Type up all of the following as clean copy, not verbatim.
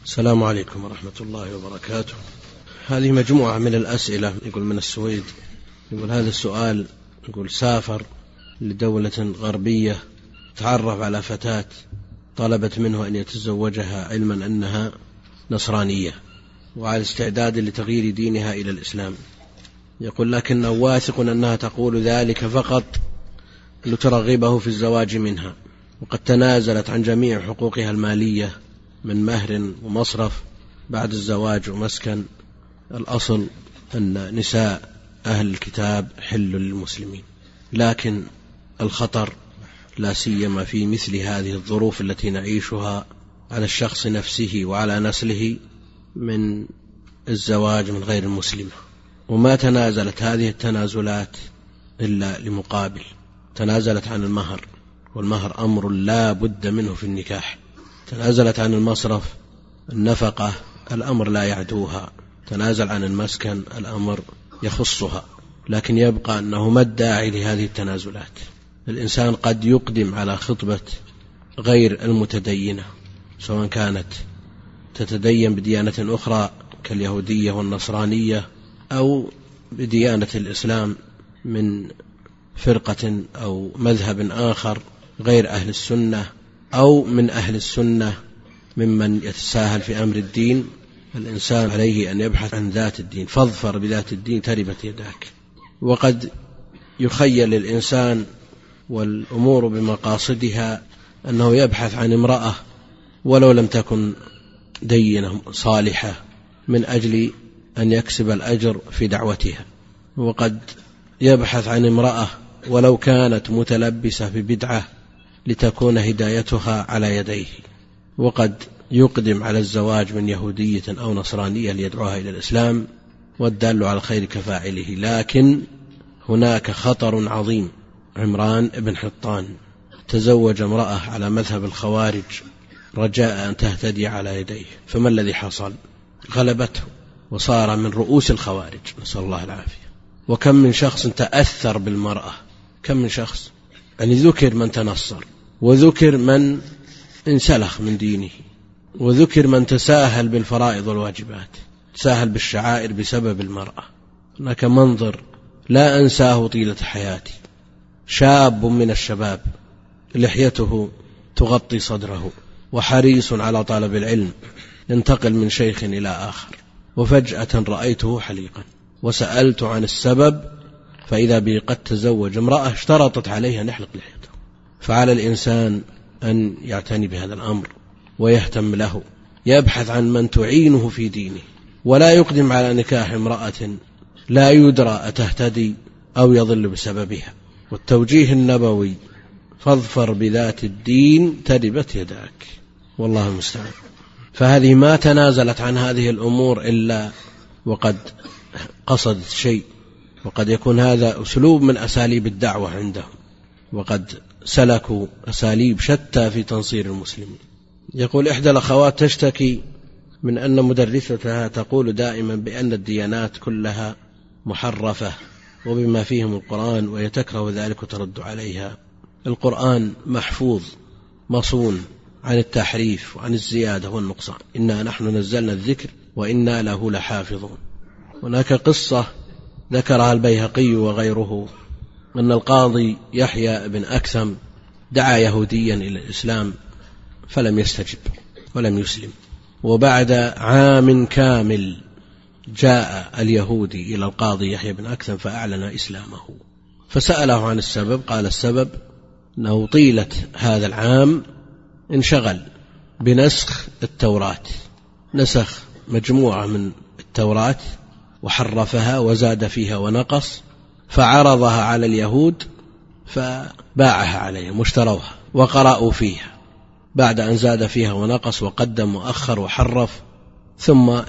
السلام عليكم ورحمة الله وبركاته. هذه مجموعة من الأسئلة. يقول من السويد، يقول هذا السؤال، يقول سافر لدولة غربية، تعرف على فتاة طلبت منه أن يتزوجها علما أنها نصرانية وعلى استعداد لتغيير دينها إلى الإسلام. يقول لكنه واثق أنها تقول ذلك فقط لترغبه في الزواج منها، وقد تنازلت عن جميع حقوقها المالية من مهر ومصرف بعد الزواج ومسكن. الأصل أن نساء أهل الكتاب حل للمسلمين، لكن الخطر لا سيما في مثل هذه الظروف التي نعيشها على الشخص نفسه وعلى نسله من الزواج من غير المسلمة. وما تنازلت هذه التنازلات إلا لمقابل، تنازلت عن المهر، والمهر أمر لا بد منه في النكاح، تنازلت عن المصرف النفقة الأمر لا يعدوها، تنازل عن المسكن الأمر يخصها، لكن يبقى أنه ما الداعي لهذه التنازلات. الإنسان قد يقدم على خطبة غير المتدينة، سواء كانت تتدين بديانة أخرى كاليهودية والنصرانية أو بديانة الإسلام من فرقة أو مذهب آخر غير أهل السنة، أو من أهل السنة ممن يتساهل في أمر الدين. الإنسان عليه أن يبحث عن ذات الدين، فاظفر بذات الدين تربت يداك. وقد يخيل الإنسان والأمور بمقاصدها أنه يبحث عن امرأة ولو لم تكن دينة صالحة من أجل أن يكسب الأجر في دعوتها، وقد يبحث عن امرأة ولو كانت متلبسة ببدعة لتكون هدايتها على يديه، وقد يقدم على الزواج من يهودية أو نصرانية ليدعوها إلى الإسلام، والدال على الخير كفاعله. لكن هناك خطر عظيم. عمران بن حطان تزوج امرأة على مذهب الخوارج رجاء أن تهتدي على يديه، فما الذي حصل؟ غلبته وصار من رؤوس الخوارج، نسأل الله العافية. وكم من شخص تأثر بالمرأة، كم من شخص، يعني ذكر من تنصر، وذكر من انسلخ من دينه، وذكر من تساهل بالفرائض والواجبات، تساهل بالشعائر بسبب المرأة. هناك منظر لا أنساه طيلة حياتي، شاب من الشباب لحيته تغطي صدره وحريص على طلب العلم، ينتقل من شيخ إلى آخر، وفجأة رأيته حليقا وسألت عن السبب، فإذا به قد تزوج امرأة اشترطت عليه أن يحلق لحيته. فعلى الإنسان أن يعتني بهذا الأمر ويهتم له، يبحث عن من تعينه في دينه، ولا يقدم على نكاح امرأة لا يدرى أتهتدي أو يضل بسببها. والتوجيه النبوي فاظفر بذات الدين تربت يداك، والله المستعان. فهذه ما تنازلت عن هذه الأمور إلا وقد قصدت شيء، وقد يكون هذا أسلوب من أساليب الدعوة عندهم، وقد سلكوا أساليب شتى في تنصير المسلمين. يقول إحدى الأخوات تشتكي من أن مدرستها تقول دائما بأن الديانات كلها محرفة وبما فيهم القرآن، وهي تكره ذلك وترد عليها. القرآن محفوظ مصون عن التحريف وعن الزيادة والنقصان، إنا نحن نزلنا الذكر وإنا له لحافظون. هناك قصة ذكرها البيهقي وغيره أن القاضي يحيى بن أكثم دعا يهوديا إلى الإسلام فلم يستجب ولم يسلم، وبعد عام كامل جاء اليهودي إلى القاضي يحيى بن أكثم فأعلن إسلامه، فسأله عن السبب، قال السبب أنه طيلة هذا العام انشغل بنسخ التوراة، نسخ مجموعة من التوراة وحرفها وزاد فيها ونقص، فعرضها على اليهود فباعها عليهم واشتروها وقرأوا فيها بعد أن زاد فيها ونقص وقدم وأخر وحرف، ثم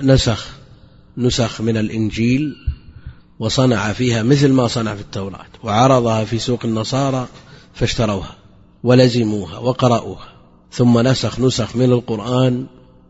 نسخ من الإنجيل وصنع فيها مثل ما صنع في التوراة، وعرضها في سوق النصارى فاشتروها ولزموها وقرأوها، ثم نسخ من القرآن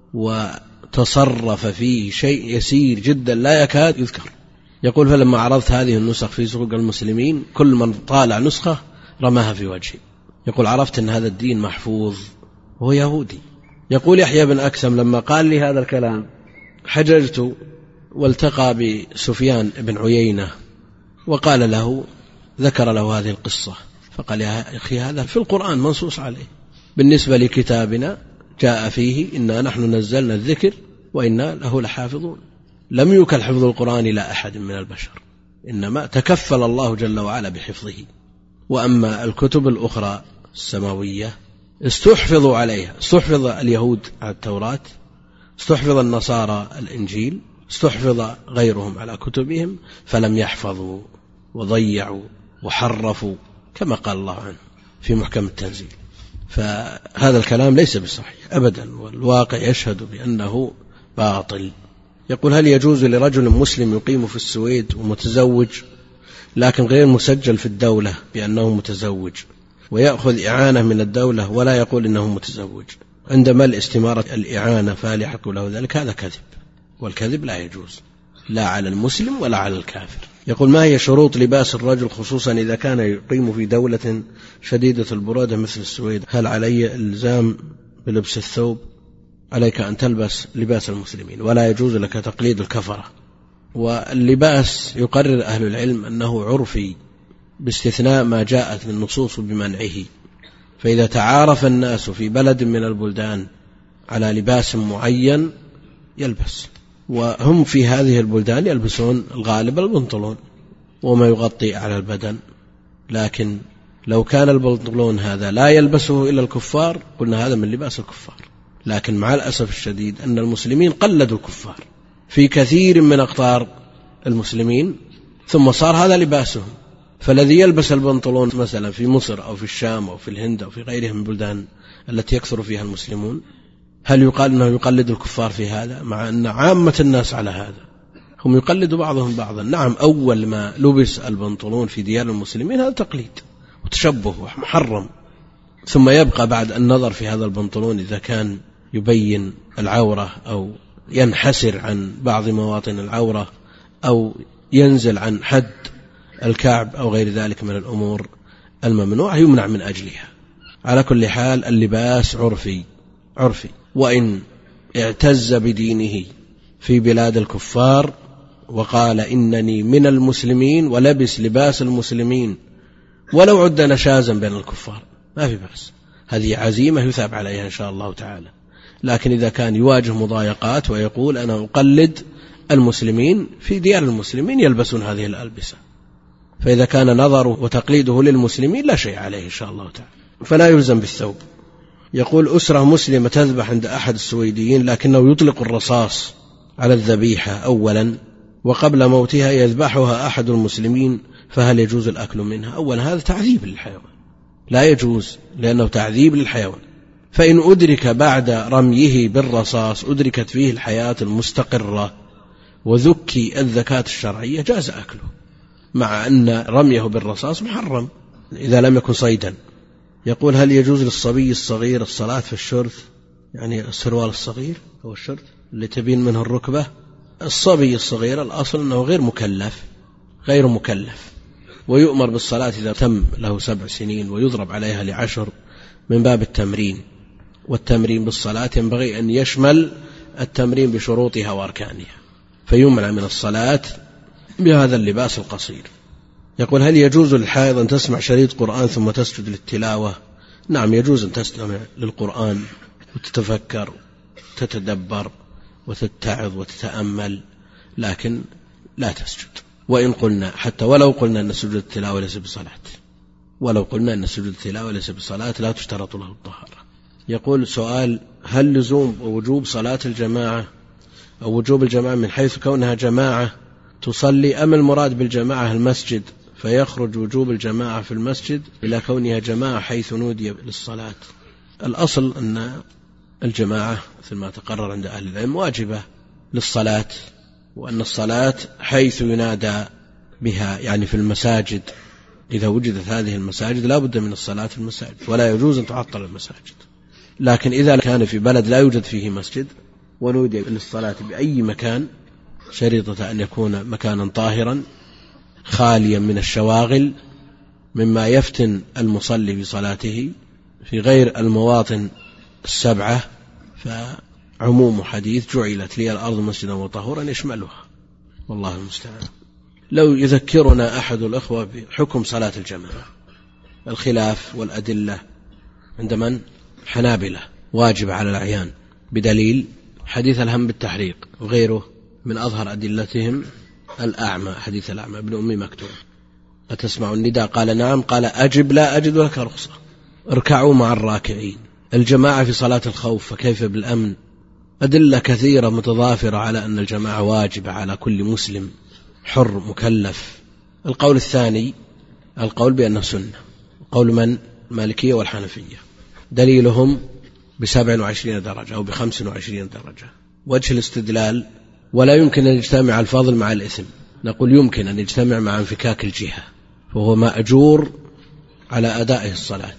وتصرف فيه شيء يسير جدا لا يكاد يذكر. يقول فلما عرضت هذه النسخ في سوق المسلمين كل من طالع نسخة رماها في وجهي. يقول عرفت أن هذا الدين محفوظ وهو يهودي، يقول يحيى بن أكثم لما قال لي هذا الكلام حججت والتقى بسفيان بن عيينة وقال له، ذكر له هذه القصة فقال يا أخي هذا في القرآن منصوص عليه، بالنسبة لكتابنا جاء فيه إنا نحن نزلنا الذكر وإنا له لحافظون. لم يكل حفظ القرآن إلى أحد من البشر، إنما تكفل الله جل وعلا بحفظه. وأما الكتب الأخرى السماوية استحفظوا عليها، استحفظ اليهود على التوراة، استحفظ النصارى الإنجيل، استحفظ غيرهم على كتبهم فلم يحفظوا وضيعوا وحرفوا كما قال الله عنه في محكم التنزيل. فهذا الكلام ليس بصحيح أبدا، والواقع يشهد بأنه باطل. يقول هل يجوز لرجل مسلم يقيم في السويد ومتزوج لكن غير مسجل في الدولة بأنه متزوج ويأخذ إعانة من الدولة ولا يقول إنه متزوج، عندما الاستمارة الإعانة فهل يحق له ذلك؟ هذا كذب، والكذب لا يجوز لا على المسلم ولا على الكافر. يقول ما هي شروط لباس الرجل خصوصا إذا كان يقيم في دولة شديدة البرودة مثل السويد؟ هل علي إلزام بلبس الثوب؟ عليك أن تلبس لباس المسلمين ولا يجوز لك تقليد الكفرة. واللباس يقرر أهل العلم أنه عرفي باستثناء ما جاءت النصوص بمنعه، فإذا تعارف الناس في بلد من البلدان على لباس معين يلبس، وهم في هذه البلدان يلبسون الغالب البنطلون وما يغطي على البدن، لكن لو كان البنطلون هذا لا يلبسه إلا الكفار قلنا هذا من لباس الكفار. لكن مع الأسف الشديد أن المسلمين قلدوا الكفار في كثير من أقطار المسلمين ثم صار هذا لباسهم. فالذي يلبس البنطلون مثلا في مصر أو في الشام أو في الهند أو في غيرها من البلدان التي يكثر فيها المسلمون هل يقال أنه يقلد الكفار في هذا؟ مع أن عامة الناس على هذا، هم يقلد بعضهم بعضا. نعم أول ما لبس البنطلون في ديار المسلمين هذا تقليد وتشبه ومحرم، ثم يبقى بعد النظر في هذا البنطلون إذا كان يبين العورة أو ينحسر عن بعض مواطن العورة أو ينزل عن حد الكعب أو غير ذلك من الأمور الممنوعة يمنع من أجلها. على كل حال اللباس عرفي، وإن اعتز بدينه في بلاد الكفار وقال إنني من المسلمين ولبس لباس المسلمين ولو عد نشازا بين الكفار ما في بأس، هذه عزيمة يثاب عليها إن شاء الله تعالى. لكن إذا كان يواجه مضايقات ويقول أنا أقلد المسلمين في ديار المسلمين يلبسون هذه الألبسة، فإذا كان نظره وتقليده للمسلمين لا شيء عليه إن شاء الله تعالى، فلا يلزم بالثوب. يقول أسرة مسلمة تذبح عند أحد السويديين لكنه يطلق الرصاص على الذبيحة أولا وقبل موتها يذبحها أحد المسلمين، فهل يجوز الأكل منها؟ أولا هذا تعذيب للحيوان، لا يجوز لأنه تعذيب للحيوان. فإن أدرك بعد رميه بالرصاص أدركت فيه الحياة المستقرة وذكي الذكاة الشرعية جاز أكله، مع أن رميه بالرصاص محرم إذا لم يكن صيدا. يقول هل يجوز للصبي الصغير الصلاة في الشرط، يعني السروال الصغير أو الشرط اللي تبين منه الركبة؟ الصبي الصغير الأصل أنه غير مكلف ويؤمر بالصلاة إذا تم له 7 سنين ويضرب عليها ل10 من باب التمرين، والتمرين بالصلاة ينبغي أن يشمل التمرين بشروطها وأركانها، فيمنع من الصلاة بهذا اللباس القصير. يقول هل يجوز للحائض أن تسمع شريط قرآن ثم تسجد للتلاوة؟ نعم يجوز أن تستمع للقرآن وتتفكر تتدبر وتتعظ وتتأمل، لكن لا تسجد. وإن قلنا حتى ولو قلنا أن سجود التلاوة ليس بصلاة لا تشترط له الطهارة. يقول سؤال هل لزوم ووجوب صلاة الجماعة أو وجوب الجماعة من حيث كونها جماعة تصلي، أم المراد بالجماعة المسجد فيخرج وجوب الجماعة في المسجد إلى كونها جماعة حيث نودي للصلاة؟ الأصل أن الجماعة مثل ما تقرر عند أهل العلم واجبة للصلاة، وأن الصلاة حيث ينادى بها يعني في المساجد، إذا وجدت هذه المساجد لا بد من الصلاة في المساجد ولا يجوز أن تعطل المساجد. لكن إذا كان في بلد لا يوجد فيه مسجد ونودي للصلاة بأي مكان شريطة أن يكون مكانا طاهرا خاليا من الشواغل مما يفتن المصلي بصلاته في غير المواطن 7، فعموم حديث جعلت لي الأرض مسجدا وطهورا يشملها، والله المستعان. لو يذكرنا أحد الأخوة بحكم صلاة الجماعة، الخلاف والأدلة عند من؟ حنابلة، واجب على الأعيان بدليل حديث الهم بالتحريق وغيره من أظهر أدلتهم الأعمى، حديث الأعمى ابن أم مكتوم. أتسمع النداء؟ قال نعم. قال أجب لا أجد لك رخصة. اركعوا مع الراكعين. الجماعة في صلاة الخوف فكيف بالأمن؟ أدلة كثيرة متضافرة على أن الجماعة واجبة على كل مسلم حر مكلف. القول الثاني القول بأنه سنة، قول من؟ المالكية والحنفية، دليلهم ب27 درجة أو ب25 درجة. وجه الاستدلال: ولا يمكن أن يجتمع الفضل مع الإثم. نقول يمكن أن يجتمع مع انفكاك الجهة، فهو مأجور على أدائه الصلاة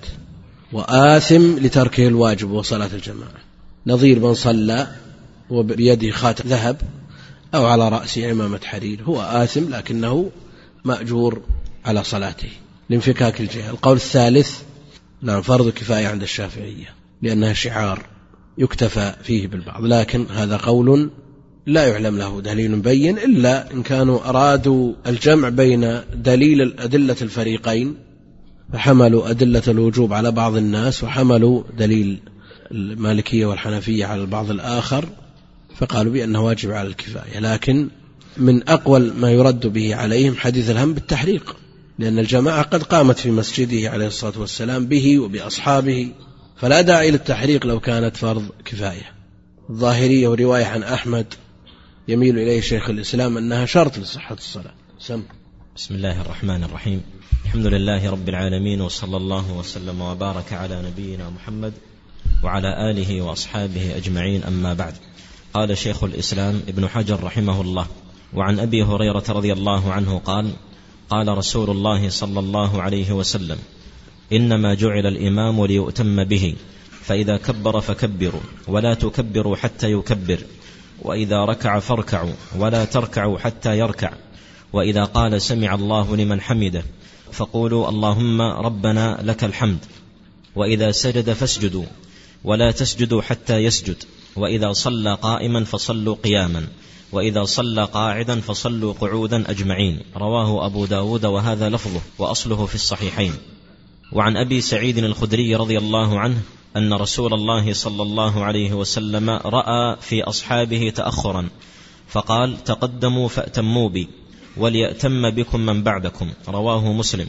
وآثم لتركه الواجب وصلاة الجماعة، نظير من صلى وبيده خاتم ذهب أو على رأسه عمامة حرير، هو آثم لكنه مأجور على صلاته لانفكاك الجهة. القول الثالث نعم فرض كفاية عند الشافعية لأنها شعار يكتفى فيه بالبعض، لكن هذا قول لا يعلم له دليل بين إلا إن كانوا أرادوا الجمع بين دليل أدلة الفريقين فحملوا أدلة الوجوب على بعض الناس وحملوا دليل المالكية والحنفية على البعض الآخر فقالوا بأنه واجب على الكفاية. لكن من أقوى ما يرد به عليهم حديث الهم بالتحريق، لأن الجماعة قد قامت في مسجده عليه الصلاة والسلام به وبأصحابه، فلا داعي للتحريق لو كانت فرض كفاية. الظاهرية ورواية عن أحمد يميل إليه شيخ الإسلام أنها شرط لصحة الصلاة. بسم الله الرحمن الرحيم. الحمد لله رب العالمين، وصلى الله وسلم وبارك على نبينا محمد وعلى آله وأصحابه أجمعين، أما بعد. قال شيخ الإسلام ابن حجر رحمه الله: وعن أبي هريرة رضي الله عنه قال: قال رسول الله صلى الله عليه وسلم: إنما جعل الإمام ليؤتم به، فإذا كبر فكبروا ولا تكبروا حتى يكبر، وإذا ركع فاركعوا ولا تركعوا حتى يركع، وإذا قال سمع الله لمن حمده فقولوا اللهم ربنا لك الحمد، وإذا سجد فاسجدوا ولا تسجدوا حتى يسجد، وإذا صلى قائما فصلوا قياما، وإذا صلى قاعدا فصلوا قعودا أجمعين. رواه أبو داود وهذا لفظه وأصله في الصحيحين. وعن أبي سعيد الخدري رضي الله عنه أن رسول الله صلى الله عليه وسلم رأى في أصحابه تأخرا فقال: تقدموا فأتموا بي وليأتم بكم من بعدكم. رواه مسلم.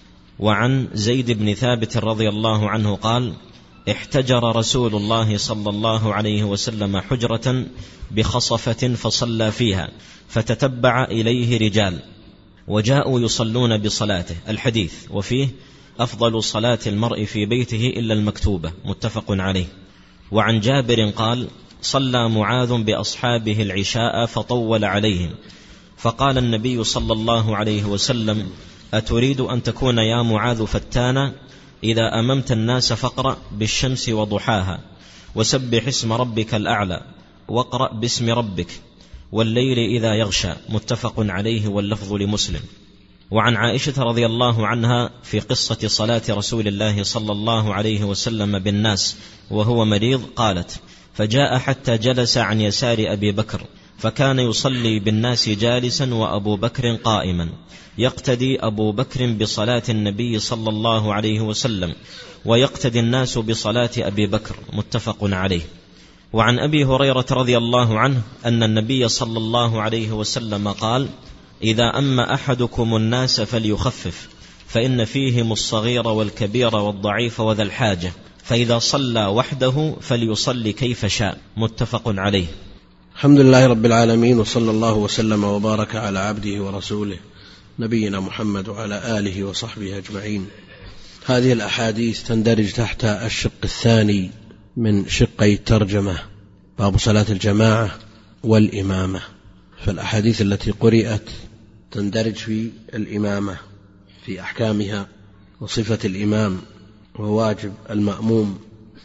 وعن زيد بن ثابت رضي الله عنه قال: احتجر رسول الله صلى الله عليه وسلم حجرة بخصفة فصلى فيها، فتتبع إليه رجال وجاءوا يصلون بصلاته. الحديث وفيه: أفضل صلاة المرء في بيته إلا المكتوبة. متفق عليه. وعن جابر قال: صلى معاذ بأصحابه العشاء فطول عليهم، فقال النبي صلى الله عليه وسلم: أتريد أن تكون يا معاذ فتانا؟ إذا أممت الناس فاقرأ بالشمس وضحاها، وسبح اسم ربك الأعلى، واقرأ باسم ربك، والليل إذا يغشى. متفق عليه واللفظ لمسلم. وعن عائشة رضي الله عنها في قصة صلاة رسول الله صلى الله عليه وسلم بالناس وهو مريض قالت: فجاء حتى جلس عن يسار أبي بكر، فكان يصلي بالناس جالسا وأبو بكر قائما، يقتدي أبو بكر بصلاة النبي صلى الله عليه وسلم، ويقتدي الناس بصلاة أبي بكر. متفق عليه. وعن أبي هريرة رضي الله عنه أن النبي صلى الله عليه وسلم قال: إذا أما أحدكم الناس فليخفف، فإن فيهم الصغير والكبير والضعيف وذا الحاجة، فإذا صلى وحده فليصلي كيف شاء. متفق عليه. الحمد لله رب العالمين، وصلى الله وسلم وبارك على عبده ورسوله نبينا محمد وعلى آله وصحبه أجمعين. هذه الأحاديث تندرج تحت الشق الثاني من شقي الترجمة، باب صلاة الجماعة والإمامة. فالأحاديث التي قرأت تندرج في الإمامة في أحكامها وصفة الإمام وواجب المأموم.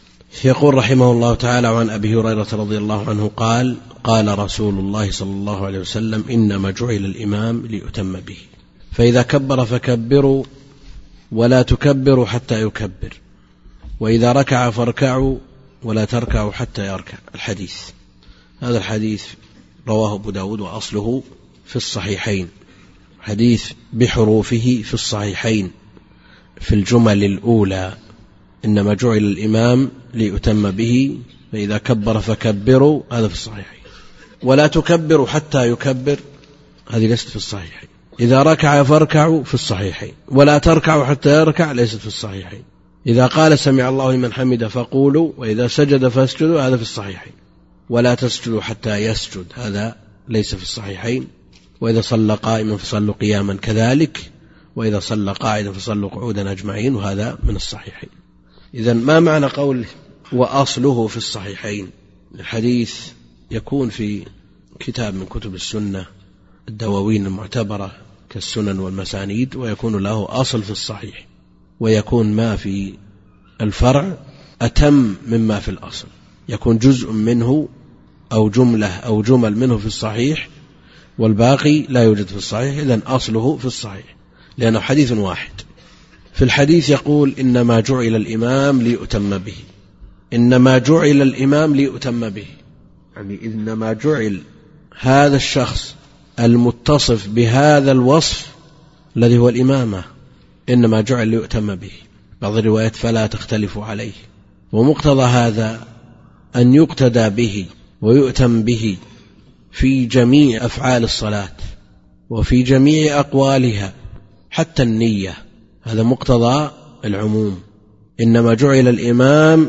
يقول رحمه الله تعالى: وعن أبي هريرة رضي الله عنه قال: قال رسول الله صلى الله عليه وسلم: إنما جعل الإمام ليؤتم به، فإذا كبر فكبروا ولا تكبروا حتى يكبر، وإذا ركع فاركعوا ولا تركعوا حتى يركع. الحديث هذا الحديث رواه أبو داود وأصله في الصحيحين، حديث بحروفه في الصحيحين في الجمل الأولى: إنما جعل الإمام ليؤتم به فإذا كبر فكبروا، هذا في الصحيحين. ولا تكبروا حتى يكبر، هذه ليست في الصحيحين. إذا ركع فاركعوا في الصحيحين. ولا تركعوا حتى يركع، ليست في الصحيحين. إذا قال سمع الله لمن حمده فقولوا، وإذا سجد فاسجدوا، هذا في الصحيحين. ولا تسجدوا حتى يسجد، هذا ليس في الصحيحين. وإذا صلى قائما فصلوا قياما كذلك، وإذا صلى قاعدا فصلوا قعودا أجمعين، وهذا من الصحيحين. إذن ما معنى قوله وأصله في الصحيحين؟ الحديث يكون في كتاب من كتب السنة الدواوين المعتبرة كالسنن والمسانيد، ويكون له أصل في الصحيح، ويكون ما في الفرع أتم مما في الأصل، يكون جزء منه أو جملة أو جمل منه في الصحيح والباقي لا يوجد في الصحيح، إذن أصله في الصحيح لأنه حديث واحد. في الحديث يقول إنما جعل الإمام ليؤتم به، إنما جعل الإمام ليؤتم به، يعني إنما جعل هذا الشخص المتصف بهذا الوصف الذي هو الإمامة، إنما جعل ليؤتم به. بعض الروايات فلا تختلفوا عليه. ومقتضى هذا أن يقتدى به ويؤتم به في جميع أفعال الصلاة وفي جميع أقوالها حتى النية، هذا مقتضى العموم. إنما جعل الإمام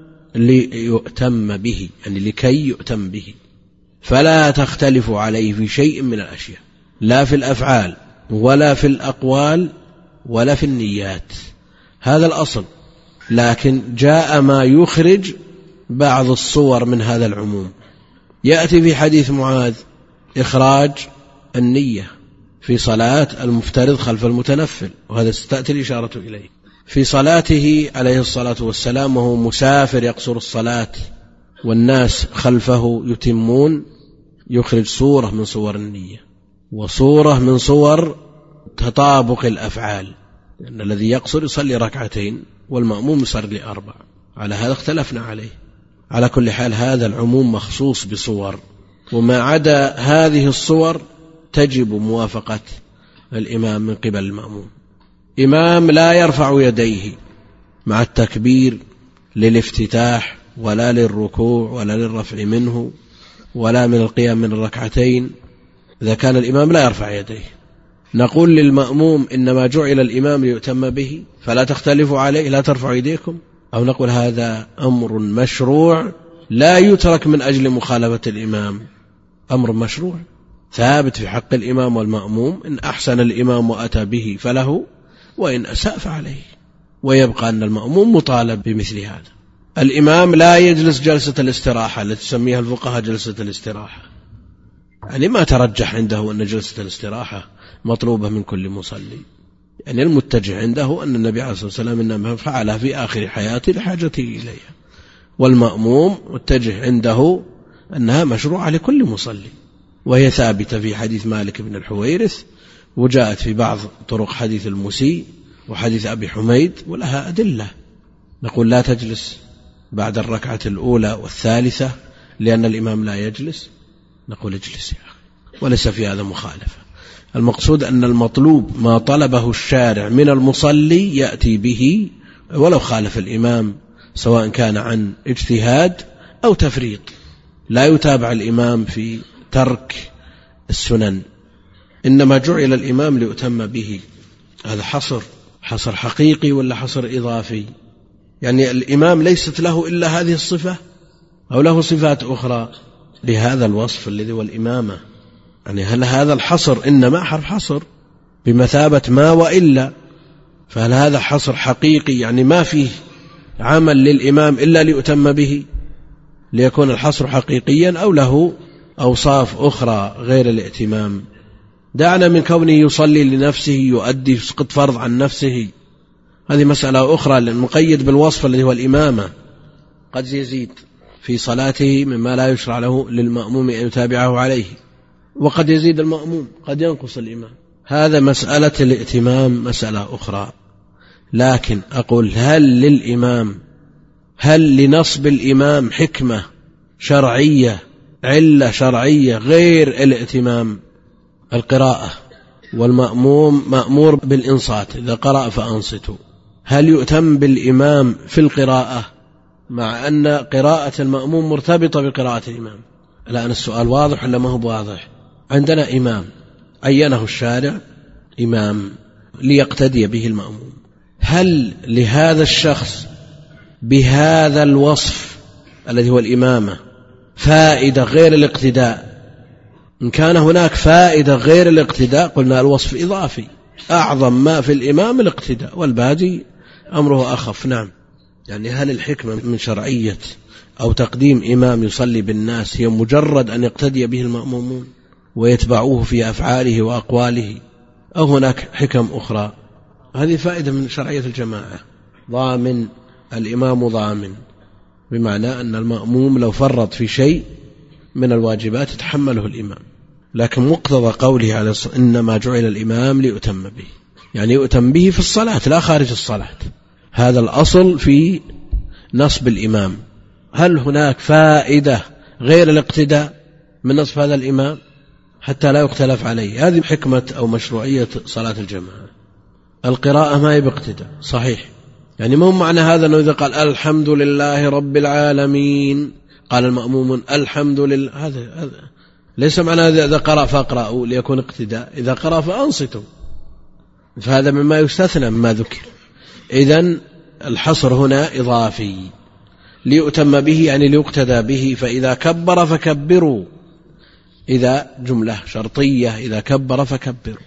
ليؤتم به، يعني لكي يؤتم به، فلا تختلفوا عليه في شيء من الأشياء، لا في الأفعال ولا في الأقوال ولا في النيات، هذا الأصل. لكن جاء ما يخرج بعض الصور من هذا العموم. يأتي في حديث معاذ إخراج النية في صلاة المفترض خلف المتنفل، وهذا ستأتي الإشارة إليه. في صلاته عليه الصلاة والسلام وهو مسافر يقصر الصلاة والناس خلفه يتمون، يخرج صورة من صور النية وصورة من صور تطابق الأفعال، لأن الذي يقصر يصلي ركعتين والمأموم يصلي 4، على هذا اختلفنا عليه. على كل حال هذا العموم مخصوص بصور، وما عدا هذه الصور تجب موافقة الإمام من قبل المأموم. إمام لا يرفع يديه مع التكبير للافتتاح ولا للركوع ولا للرفع منه ولا من القيام من الركعتين، إذا كان الإمام لا يرفع يديه نقول للمأموم إنما جعل الإمام ليؤتم به فلا تختلفوا عليه، لا ترفعوا يديكم، أو نقول هذا أمر مشروع لا يترك من أجل مخالفة الإمام، أمر مشروع ثابت في حق الإمام والمأموم، إن أحسن الإمام وأتى به فله، وإن أساء فعليه، ويبقى أن المأموم مطالب بمثل هذا. الإمام لا يجلس جلسة الاستراحة التي تسميها الفقهاء جلسة الاستراحة، يعني ما ترجح عنده أن جلسة الاستراحة مطلوبة من كل مصلي، يعني المتجه عنده أن النبي عليه الصلاة والسلام إنما فعلها في آخر حياته لحاجته إليها، والمأموم متجه عنده أنها مشروعة لكل مصلي، وهي ثابتة في حديث مالك بن الحويرث، وجاءت في بعض طرق حديث المسيء وحديث أبي حميد، ولها أدلة. نقول لا تجلس بعد الركعة الأولى والثالثة لأن الإمام لا يجلس، نقول اجلس يا أخي، وليس في هذا مخالفة. المقصود أن المطلوب ما طلبه الشارع من المصلي يأتي به ولو خالف الإمام، سواء كان عن اجتهاد أو تفريط، لا يتابع الإمام في ترك السنن. إنما جعل الإمام ليؤتم به، هذا حصر حقيقي ولا حصر إضافي؟ يعني الإمام ليست له إلا هذه الصفة أو له صفات أخرى لهذا الوصف الذي هو الإمامة؟ يعني هل هذا الحصر إنما حرف حصر بمثابة ما وإلا؟ فهل هذا حصر حقيقي يعني ما فيه عمل للإمام إلا ليؤتم به ليكون الحصر حقيقيا، أو له أوصاف أخرى غير الائتمام؟ دعنا من كونه يصلي لنفسه يؤدي يسقط فرض عن نفسه، هذه مسألة أخرى، المقيد بالوصف الذي هو الإمامة قد يزيد في صلاته مما لا يشرع له للمأموم أن يتابعه عليه، وقد يزيد المأموم، قد ينقص الإمام، هذا مسألة الائتمام مسألة أخرى. لكن أقول هل للإمام هل لنصب الإمام حكمة شرعية، علة شرعية غير الائتمام؟ القراءة، والمأموم مأمور بالإنصات، إذا قرأ فأنصتوا. هل يؤتم بالإمام في القراءة مع أن قراءة المأموم مرتبطة بقراءة الإمام؟ الآن السؤال واضح ولا ما هو واضح؟ عندنا إمام عينه الشارع إمام ليقتدي به المأموم، هل لهذا الشخص بهذا الوصف الذي هو الإمامة فائدة غير الاقتداء؟ إن كان هناك فائدة غير الاقتداء قلنا الوصف إضافي، أعظم ما في الإمام الاقتداء والباقي أمره أخف. نعم، يعني هل الحكمة من شرعية أو تقديم إمام يصلي بالناس هي مجرد أن يقتدي به المأمومون ويتبعوه في أفعاله وأقواله، أو هناك حكم أخرى؟ هذه فائدة من شرعية الجماعة. ضامن الإمام ضامن، بمعنى أن المأموم لو فرط في شيء من الواجبات يتحمله الإمام، لكن مقتضى قوله عليه الصلاة إنما جعل الإمام ليؤتم به، يعني يؤتم به في الصلاة لا خارج الصلاة. هذا الأصل في نصب الإمام. هل هناك فائدة غير الاقتداء من نصب هذا الإمام حتى لا يختلف عليه؟ هذه حكمة أو مشروعية صلاة الجماعة. القراءة ما هي باقتداء صحيح، يعني ما هو معنى هذا أنه إذا قال الحمد لله رب العالمين قال المأموم الحمد لله، هذا ليس معنى هذا إذا قرأ فاقرأوا ليكون اقتداء، إذا قرأ فأنصتوا، فهذا مما يستثنى مما ذكر. إذن الحصر هنا إضافي، ليؤتم به يعني ليقتدى به، فإذا كبر فكبروا، إذا جملة شرطية إذا كبر فكبروا.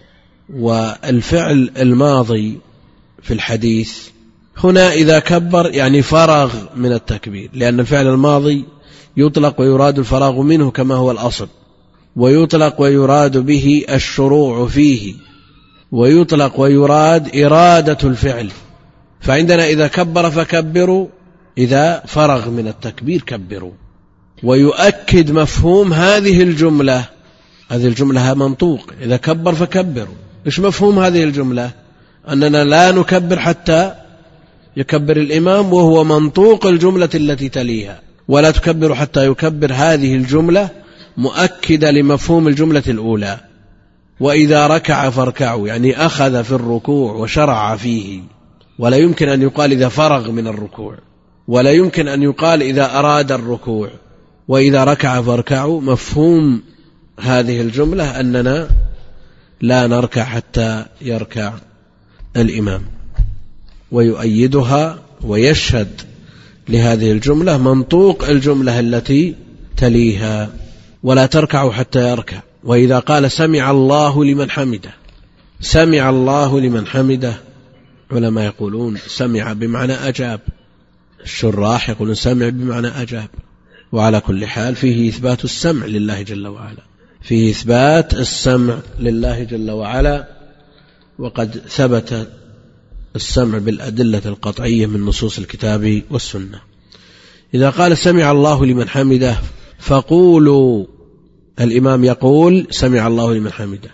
والفعل الماضي في الحديث هنا إذا كبر يعني فرغ من التكبير، لأن الفعل الماضي يطلق ويراد الفراغ منه كما هو الأصل، ويطلق ويراد به الشروع فيه، ويطلق ويراد إرادة الفعل. فعندنا إذا كبر فكبروا، إذا فرغ من التكبير كبروا. ويؤكد مفهوم هذه الجملة، هذه الجملة منطوق إذا كبر فكبروا. إيش مفهوم هذه الجملة؟ أننا لا نكبر حتى يكبر الإمام، وهو منطوق الجملة التي تليها، ولا تكبر حتى يكبر. هذه الجملة مؤكدة لمفهوم الجملة الأولى. وإذا ركع فاركعوا، يعني أخذ في الركوع وشرع فيه، ولا يمكن أن يقال إذا فرغ من الركوع، ولا يمكن أن يقال إذا أراد الركوع. وإذا ركع فاركعوا مفهوم هذه الجملة أننا لا نركع حتى يركع الإمام. ويؤيدها ويشهد لهذه الجملة منطوق الجملة التي تليها، ولا تركعوا حتى يركع. وإذا قال سمع الله لمن حمده، سمع الله لمن حمده، علماء يقولون سمع بمعنى أجاب، الشراح يقولون سمع بمعنى أجاب. وعلى كل حال فيه إثبات السمع لله جل وعلا، فيه إثبات السمع لله جل وعلا، وقد ثبت السمع بالأدلة القطعية من نصوص الكتاب والسنة. إذا قال سمع الله لمن حمده فقولوا، الإمام يقول سمع الله لمن حمده،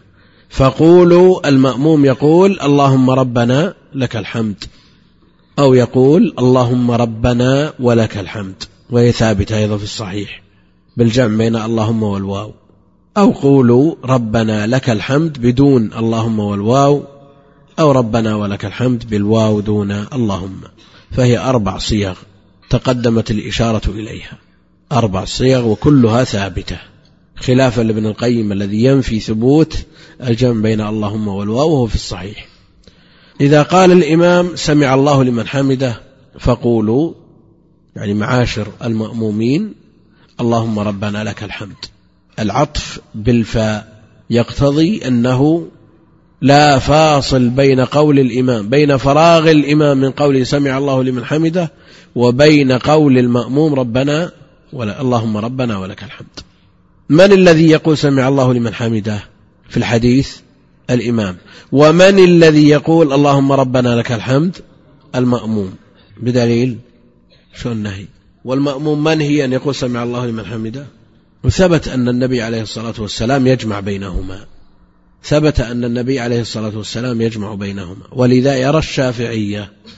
فقولوا المأموم يقول اللهم ربنا لك الحمد، أو يقول اللهم ربنا ولك الحمد، وهي ثابتة أيضا في الصحيح بالجمع بين اللهم والواو. أو قولوا ربنا لك الحمد بدون اللهم والواو، أو ربنا ولك الحمد بالواو دون اللهم. فهي 4 صيغ تقدمت الإشارة إليها، 4 صيغ وكلها ثابتة، خلافا لابن القيم الذي ينفي ثبوت الجمع بين اللهم والواو وهو في الصحيح. إذا قال الإمام سمع الله لمن حمده فقولوا، يعني معاشر المأمومين، اللهم ربنا لك الحمد. العطف بالفاء يقتضي أنه لا فاصل بين قول الإمام، بين فراغ الإمام من قوله سمع الله لمن حمده وبين قول المأموم ربنا اللهم ربنا ولك الحمد. من الذي يقول سمع الله لمن حمده في الحديث؟ الإمام. ومن الذي يقول اللهم ربنا لك الحمد؟ المأموم، بدليل شو النهي. والمأموم من هي أن يقول سمع الله لمن حمده؟ وثبت أن النبي عليه الصلاة والسلام يجمع بينهما، ثبت أن النبي عليه الصلاة والسلام يجمع بينهما. ولذا يرى الشافعية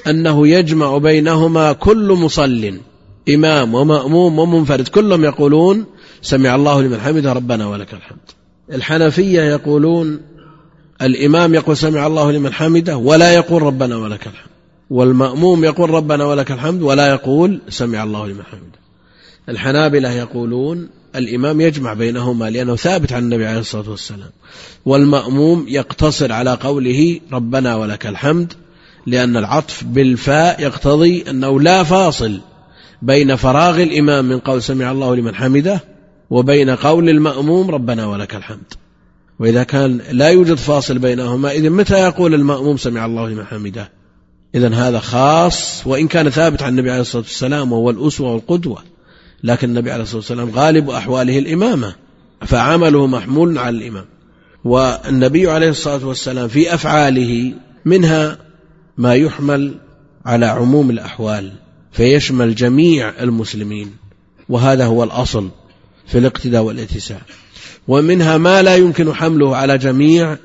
أنه يجمع بينهما كل مصل، إمام ومأموم ومنفرد، كلهم يقولون سمع الله لمن حمده ربنا ولك الحمد. الحنفية يقولون الإمام يقول سمع الله لمن حمده ولا يقول ربنا ولك الحمد، والمأموم يقول ربنا ولك الحمد ولا يقول سمع الله لمن حمده. الحنابلة يقولون الإمام يجمع بينهما لأنه ثابت عن النبي عليه الصلاة والسلام، والمأموم يقتصر على قوله ربنا ولك الحمد، لأن العطف بالفاء يقتضي أنه لا فاصل بين فراغ الإمام من قول سمع الله لمن حمده وبين قول المأموم ربنا ولك الحمد. وإذا كان لا يوجد فاصل بينهما، إذن متى يقول المأموم سمع الله لمن حمده؟ إذن هذا خاص، وإن كان ثابت عن النبي عليه الصلاة والسلام وهو الأسوة والقدوة، لكن النبي عليه الصلاة والسلام غالب أحواله الإمامة، فعمله محمول على الإمام. والنبي عليه الصلاة والسلام في أفعاله منها ما يحمل على عموم الأحوال فيشمل جميع المسلمين، وهذا هو الأصل في الاقتداء والاتساع، ومنها ما لا يمكن حمله على جميع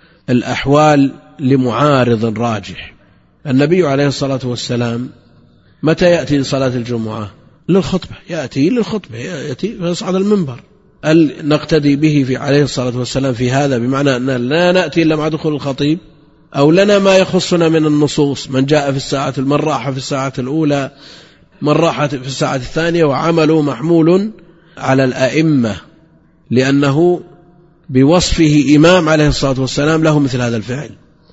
الأحوال لمعارض راجح. النبي عليه الصلاة والسلام متى يأتي لصلاة الجمعة؟ للخطبة، يأتي للخطبة، يأتي فيصعد المنبر. نقتدي به في عليه الصلاة والسلام في هذا، بمعنى أن لا نأتي إلا مع دخول الخطيب، أو لنا ما يخصنا من النصوص، من جاء في الساعة من راح في الساعة الأولى، من راح في الساعة الثانية، وعمله محمول على الأئمة، لأنه بوصفه إمام عليه الصلاة والسلام له مثل هذا الفعل،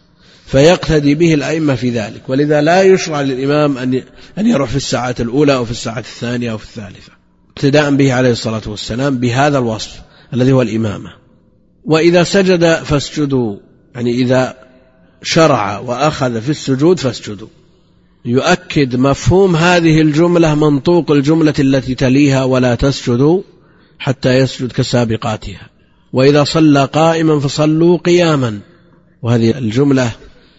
فيقتدي به الأئمة في ذلك. ولذا لا يشرع للإمام أن يروح في الساعة الأولى أو في الساعة الثانية أو في الثالثة، ابتداء به عليه الصلاة والسلام بهذا الوصف الذي هو الإمامة. وإذا سجد فاسجدوا، يعني إذا شرع وأخذ في السجود فاسجدوا، يؤكد مفهوم هذه الجملة منطوق الجملة التي تليها ولا تسجدوا حتى يسجد كسابقاتها. وإذا صلى قائما فصلوا قياما، وهذه الجملة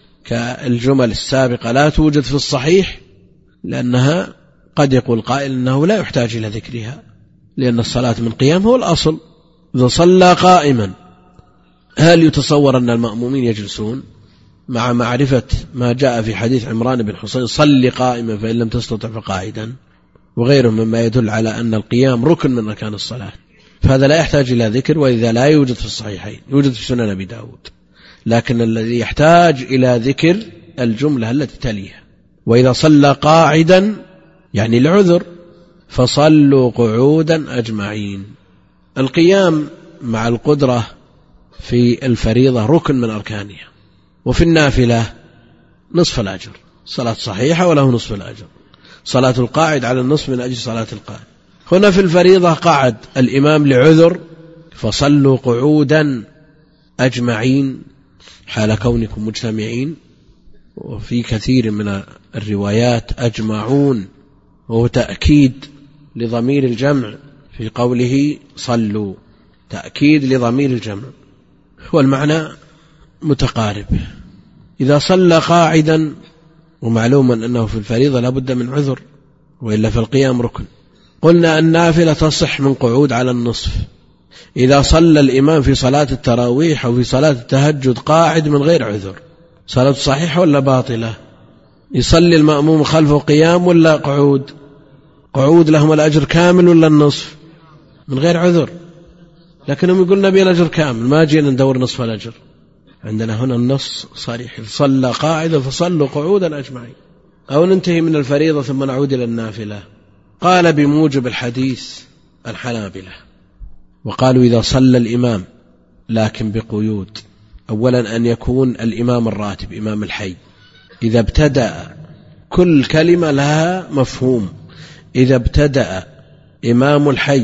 كالجمل السابقة لا توجد في الصحيح، لأنها قد يقول قائل أنه لا يحتاج إلى ذكرها، لأن الصلاة من قيام هو الأصل. إذا صلى قائما، هل يتصور أن المأمومين يجلسون؟ مع معرفة ما جاء في حديث عمران بن حصين صل قائما فإن لم تستطع فقاعدا، وغيره مما يدل على أن القيام ركن من أركان الصلاة، فهذا لا يحتاج إلى ذكر، وإذا لا يوجد في الصحيحين، يوجد في سنن أبي داود. لكن الذي يحتاج إلى ذكر الجملة التي تليها. وإذا صلى قاعدا يعني العذر فصلوا قعودا أجمعين. القيام مع القدرة في الفريضة ركن من أركانها، وفي النافلة نصف الأجر، صلاة صحيحة وله نصف الأجر، صلاة القاعد على النصف من أجل صلاة القاعد. هنا في الفريضة قعد الإمام لعذر فصلوا قعودا أجمعين حال كونكم مجتمعين، وفي كثير من الروايات أجمعون، وهو تأكيد لضمير الجمع في قوله صلوا، تأكيد لضمير الجمع، والمعنى متقارب. إذا صلى قاعدا، ومعلوم أنه في الفريضة لابد من عذر، وإلا في القيام ركن. قلنا النافلة تصح من قعود على النصف. إذا صلى الإمام في صلاة التراويح أو في صلاة التهجد قاعد من غير عذر، صلاة صحيحة ولا باطلة؟ يصلي المأموم خلفه قيام ولا قعود؟ قعود لهم الأجر كامل ولا النصف؟ من غير عذر. لكنهم يقولون نبي الأجر كامل، ما جينا ندور نصف الأجر. عندنا هنا النص صريح، صلى قاعدا فصلوا قعودا أجمعين. أو ننتهي من الفريضة ثم نعود إلى النافلة. قال بموجب الحديث الحنابلة، وقالوا إذا صلى الإمام لكن بقيود. أولا أن يكون الإمام الراتب إمام الحي، إذا ابتدأ كل كلمة لها مفهوم. إذا ابتدأ إمام الحي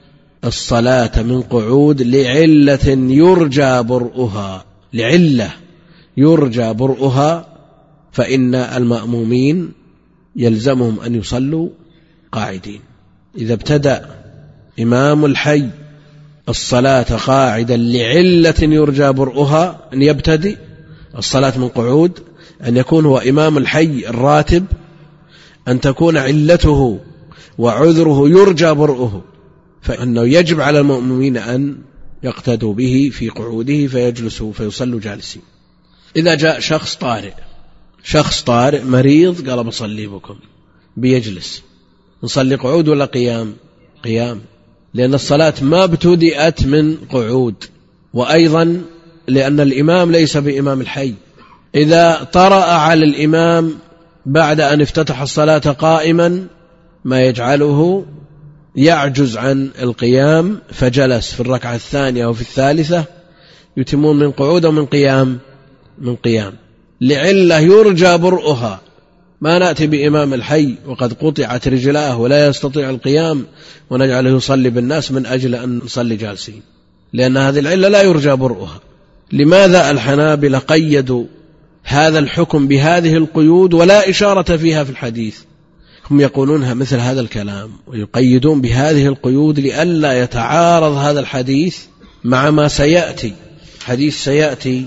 الصلاة من قعود لعلة يرجى برؤها، لعلة يرجى برؤها، فإن المأمومين يلزمهم أن يصلوا قاعدين. إذا ابتدأ إمام الحي الصلاة قاعدا لعلة يرجى برؤها، أن يبتدئ الصلاة من قعود، أن يكون هو إمام الحي الراتب، أن تكون علته وعذره يرجى برؤه، فإنه يجب على المؤمنين أن يقتدوا به في قعوده فيجلسوا فيصلوا جالسين. إذا جاء شخص طارئ شخص طارئ مريض قال بصلي بكم، بيجلس، نصلي قعود ولا قيام؟ قيام، لأن الصلاة ما ابتدأت من قعود، وأيضا لأن الإمام ليس بإمام الحي. إذا طرأ على الإمام بعد أن افتتح الصلاة قائما ما يجعله يعجز عن القيام فجلس في الركعة الثانية وفي الثالثة، يتمون من قعود ومن قيام؟ من قيام، لعلة يرجى برؤها. ما نأتي بإمام الحي وقد قطعت رجلاه ولا يستطيع القيام ونجعله يصلي بالناس من أجل أن نصلي جالسين، لأن هذه العلة لا يرجى برؤها. لماذا الحنابلة قيدوا هذا الحكم بهذه القيود ولا إشارة فيها في الحديث؟ هم يقولونها مثل هذا الكلام ويقيدون بهذه القيود لئلا يتعارض هذا الحديث مع ما سيأتي. حديث سيأتي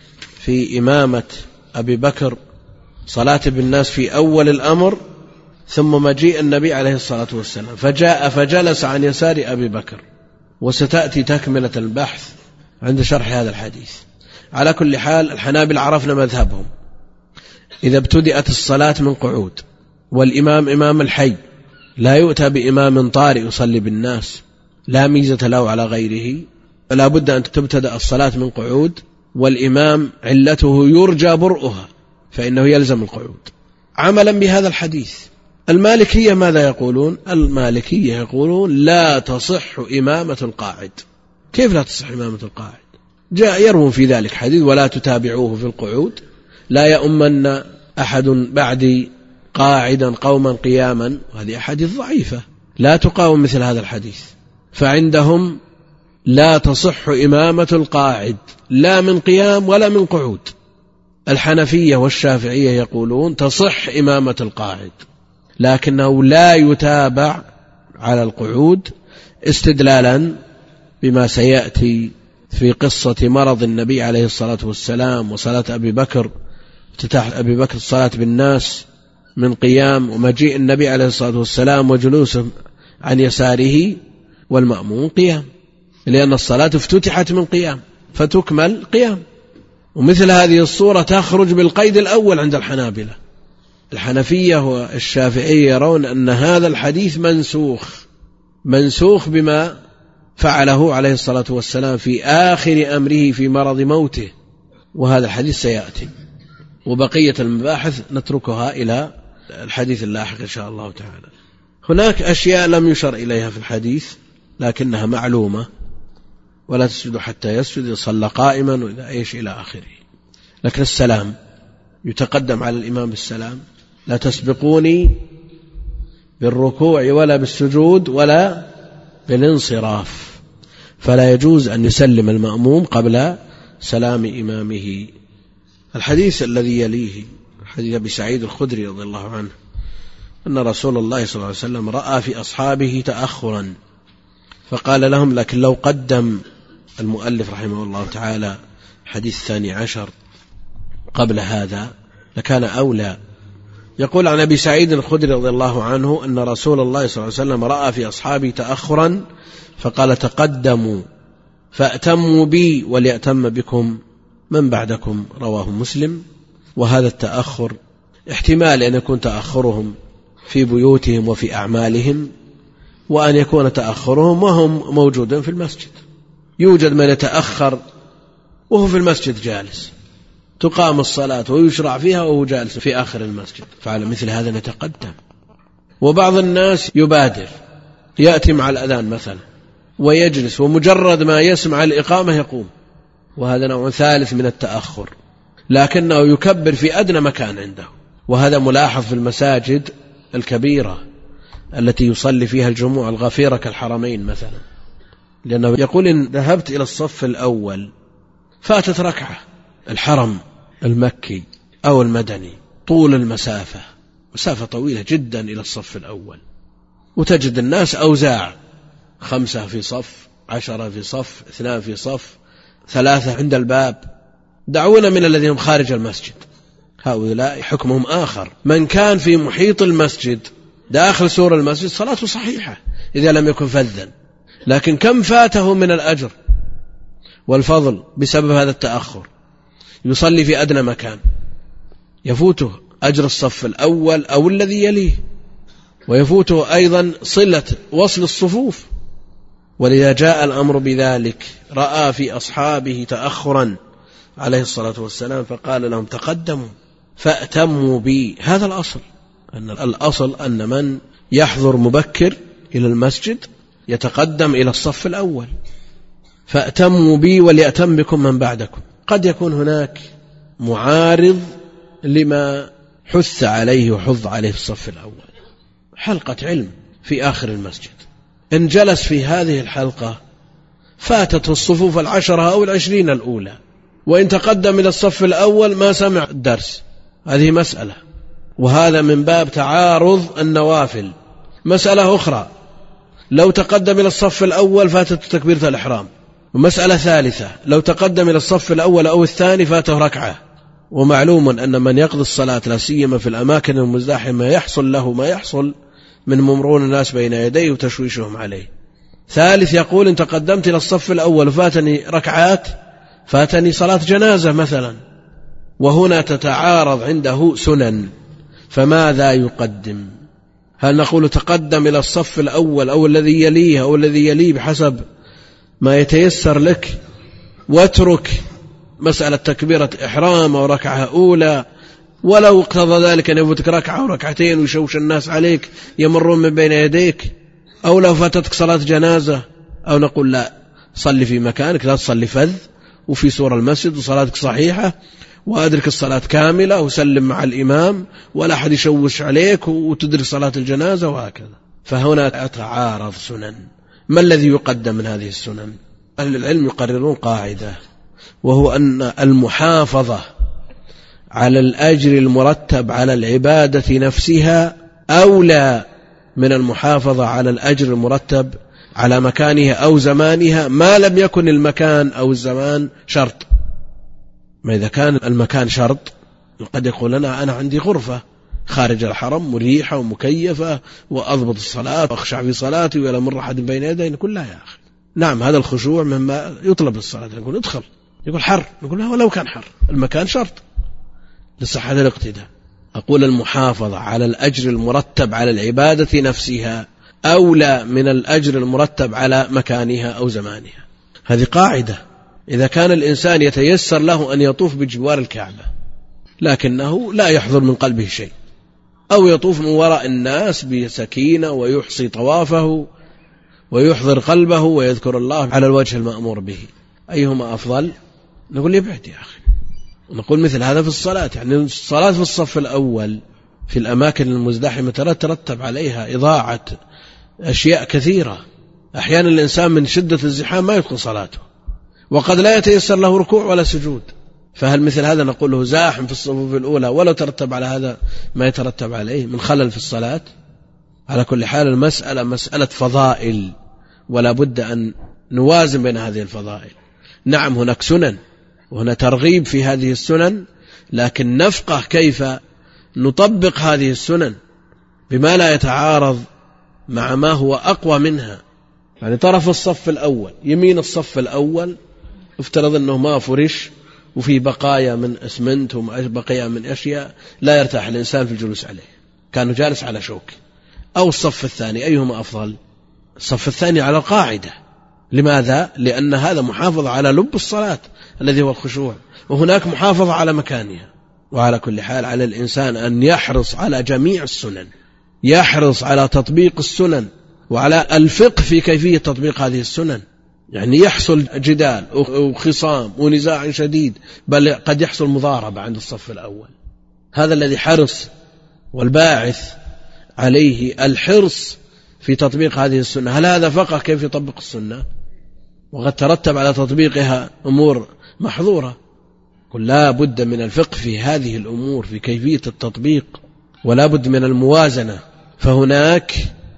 في إمامة أبي بكر، صلاة بالناس في أول الأمر، ثم مجيء النبي عليه الصلاة والسلام فجاء فجلس عن يسار أبي بكر، وستأتي تكملة البحث عند شرح هذا الحديث. على كل حال الحنابل عرفنا مذهبهم، إذا ابتدأت الصلاة من قعود والإمام إمام الحي لا يؤتى بإمام طارئ يصلي بالناس لا ميزة له على غيره، فلا بد أن تبتدأ الصلاة من قعود، والإمام علته يرجى برؤها فإنه يلزم القعود عملا بهذا الحديث. المالكية ماذا يقولون؟ المالكية يقولون لا تصح إمامة القاعد. كيف لا تصح إمامة القاعد؟ جاء يروون في ذلك حديث ولا تتابعوه في القعود، لا يؤمن أحد بعدي قاعدا قوما قياما، وهذه أحاديث ضعيفة لا تقاوم مثل هذا الحديث. فعندهم لا تصح إمامة القاعد لا من قيام ولا من قعود. الحنفية والشافعية يقولون تصح إمامة القاعد لكنه لا يتابع على القعود، استدلالا بما سيأتي في قصة مرض النبي عليه الصلاة والسلام وصلاة أبي بكر، افتتاح أبي بكر الصلاة بالناس من قيام، ومجيء النبي عليه الصلاة والسلام وجلوسه عن يساره والمأمون قيام، لأن الصلاة افتتحت من قيام فتكمل قيام. ومثل هذه الصورة تخرج بالقيد الأول عند الحنابلة. الحنفية والشافعية يرون أن هذا الحديث منسوخ بما فعله عليه الصلاة والسلام في آخر أمره في مرض موته، وهذا الحديث سيأتي، وبقية المباحث نتركها إلى الحديث اللاحق إن شاء الله تعالى. هناك أشياء لم يشر إليها في الحديث لكنها معلومة، ولا تسجد حتى يسجد، صلى قائما وإذا إيش إلى آخره. لكن السلام يتقدم على الإمام بالسلام، لا تسبقوني بالركوع ولا بالسجود ولا بالانصراف، فلا يجوز أن يسلم المأموم قبل سلام إمامه. الحديث الذي يليه حديث أبي سعيد الخدري رضي الله عنه أن رسول الله صلى الله عليه وسلم رأى في أصحابه تأخرا فقال لهم، لكن لو قدم المؤلف رحمه الله تعالى حديث 12 قبل هذا لكان أولى. يقول عن أبي سعيد الخدري رضي الله عنه أن رسول الله صلى الله عليه وسلم رأى في أصحابه تأخرا فقال تقدموا فأتموا بي وليأتم بكم من بعدكم، رواه مسلم. وهذا التأخر احتمال أن يكون تأخرهم في بيوتهم وفي أعمالهم، وأن يكون تأخرهم وهم موجودين في المسجد. يوجد من يتأخر وهو في المسجد جالس، تقام الصلاة ويشرع فيها وهو جالس في آخر المسجد، فعلى مثل هذا نتقدم. وبعض الناس يبادر يأتي مع الأذان مثلا ويجلس، ومجرد ما يسمع الإقامة يقوم، وهذا نوع ثالث من التأخر، لكنه يكبر في أدنى مكان عنده. وهذا ملاحظ في المساجد الكبيرة التي يصلي فيها الجموع الغفيرة كالحرمين مثلا، لأنه يقول إن ذهبت إلى الصف الأول فاتت ركعة، الحرم المكي أو المدني طول مسافة طويلة جدا إلى الصف الأول، وتجد الناس أوزاع، 5 في صف، 10 في صف، 2 في صف، 3 عند الباب. دعونا من الذين هم خارج المسجد، هؤلاء حكمهم آخر. من كان في محيط المسجد داخل سور المسجد صلاته صحيحة إذا لم يكن فذا، لكن كم فاته من الأجر والفضل بسبب هذا التأخر. يصلي في أدنى مكان يفوته أجر الصف الأول أو الذي يليه، ويفوته أيضا صلة وصل الصفوف. ولذا جاء الأمر بذلك، رأى في أصحابه تأخرا عليه الصلاة والسلام فقال لهم تقدموا فأتموا بي. هذا الأصل، أن الأصل أن من يحضر مبكر إلى المسجد يتقدم إلى الصف الأول، فأتموا بي وليأتم بكم من بعدكم. قد يكون هناك معارض لما حث عليه وحض عليه في الصف الأول، حلقة علم في آخر المسجد، إن جلس في هذه الحلقة فاتته الصفوف 10 أو 20 الأولى، وإن تقدم إلى الصف الأول ما سمع الدرس. هذه مسألة، وهذا من باب تعارض النوافل. مسألة أخرى، لو تقدم إلى الصف الأول فاتته تكبيرة الإحرام. ومسألة ثالثة، لو تقدم إلى الصف الأول أو الثاني فاته ركعة. ومعلوم أن من يقضي الصلاة لا سيما في الأماكن المزدحمة يحصل له ما يحصل من ممرون الناس بين يديه وتشويشهم عليه. ثالث يقول إن تقدمت إلى الصف الأول وفاتني ركعات، فاتني صلاة جنازة مثلا، وهنا تتعارض عنده سنن، فماذا يقدم؟ هل نقول تقدم إلى الصف الأول أو الذي يليه أو الذي يليه بحسب ما يتيسر لك، واترك مسألة تكبيرة إحرام أو ركعة أولى، ولو اقتضى ذلك أن يفوتك ركعة وركعتين ويشوش الناس عليك يمرون من بين يديك، أو لو فاتتك صلاة جنازة، أو نقول لا، صلي في مكانك، لا تصلي فذ وفي سور المسجد وصلاتك صحيحة، وأدرك الصلاة كاملة وسلم مع الإمام ولا أحد يشوش عليك وتدرك صلاة الجنازة، وهكذا. فهنا أتعارض سنن، ما الذي يقدم من هذه السنن؟ أهل العلم يقررون قاعدة، وهو أن المحافظة على الأجر المرتب على العبادة نفسها أولى من المحافظة على الأجر المرتب على مكانها أو زمانها، ما لم يكن المكان أو الزمان شرط. ما إذا كان المكان شرط، قد يقول لنا أنا عندي غرفة خارج الحرم مريحة ومكيفة وأضبط الصلاة وأخشع في صلاتي ولا مر أحد بين يدي، نقول لا يا أخي، نعم هذا الخشوع مما يطلب الصلاة، نقول ادخل، يقول حر، نقول لا ولو كان حر المكان شرط لصحة الاقتداء. أقول المحافظة على الأجر المرتب على العبادة نفسها أولى من الأجر المرتب على مكانها أو زمانها. هذه قاعدة. إذا كان الإنسان يتيسر له أن يطوف بجوار الكعبة لكنه لا يحضر من قلبه شيء، أو يطوف من وراء الناس بسكينة ويحصي طوافه ويحضر قلبه ويذكر الله على الوجه المأمور به، أيهما أفضل؟ نقول يبعد يا أخي. ونقول مثل هذا في الصلاة، يعني الصلاة في الصف الأول في الأماكن المزدحمة ترتب عليها إضاعة أشياء كثيرة. أحيانا الإنسان من شدة الزحام ما يدخل صلاته، وقد لا يتيسر له ركوع ولا سجود، فهل مثل هذا نقول له زاحم في الصفوف الأولى ولو ترتب على هذا ما يترتب عليه من خلل في الصلاة؟ على كل حال المسألة مسألة فضائل، ولا بد أن نوازن بين هذه الفضائل. نعم هناك سنن وهنا ترغيب في هذه السنن، لكن نفقه كيف نطبق هذه السنن بما لا يتعارض مع ما هو أقوى منها. يعني طرف الصف الأول، يمين الصف الأول افترض أنه ما فرش وفي بقايا من أسمنت وبقايا من أشياء لا يرتاح الإنسان في الجلوس عليه، كانوا جالس على شوك. أو الصف الثاني، أيهما أفضل؟ الصف الثاني على القاعدة. لماذا؟ لأن هذا محافظة على لب الصلاة الذي هو الخشوع، وهناك محافظة على مكانها. وعلى كل حال على الإنسان أن يحرص على جميع السنن، يحرص على تطبيق السنن وعلى الفقه في كيفية تطبيق هذه السنن. يعني يحصل جدال وخصام ونزاع شديد، بل قد يحصل مضاربة عند الصف الأول. هذا الذي حرص والباعث عليه الحرص في تطبيق هذه السنة. هل هذا فقه كيف يطبق السنة؟ وقد ترتب على تطبيقها أمور محظورة. قل لا بد من الفقه في هذه الأمور في كيفية التطبيق، ولا بد من الموازنة. فهناك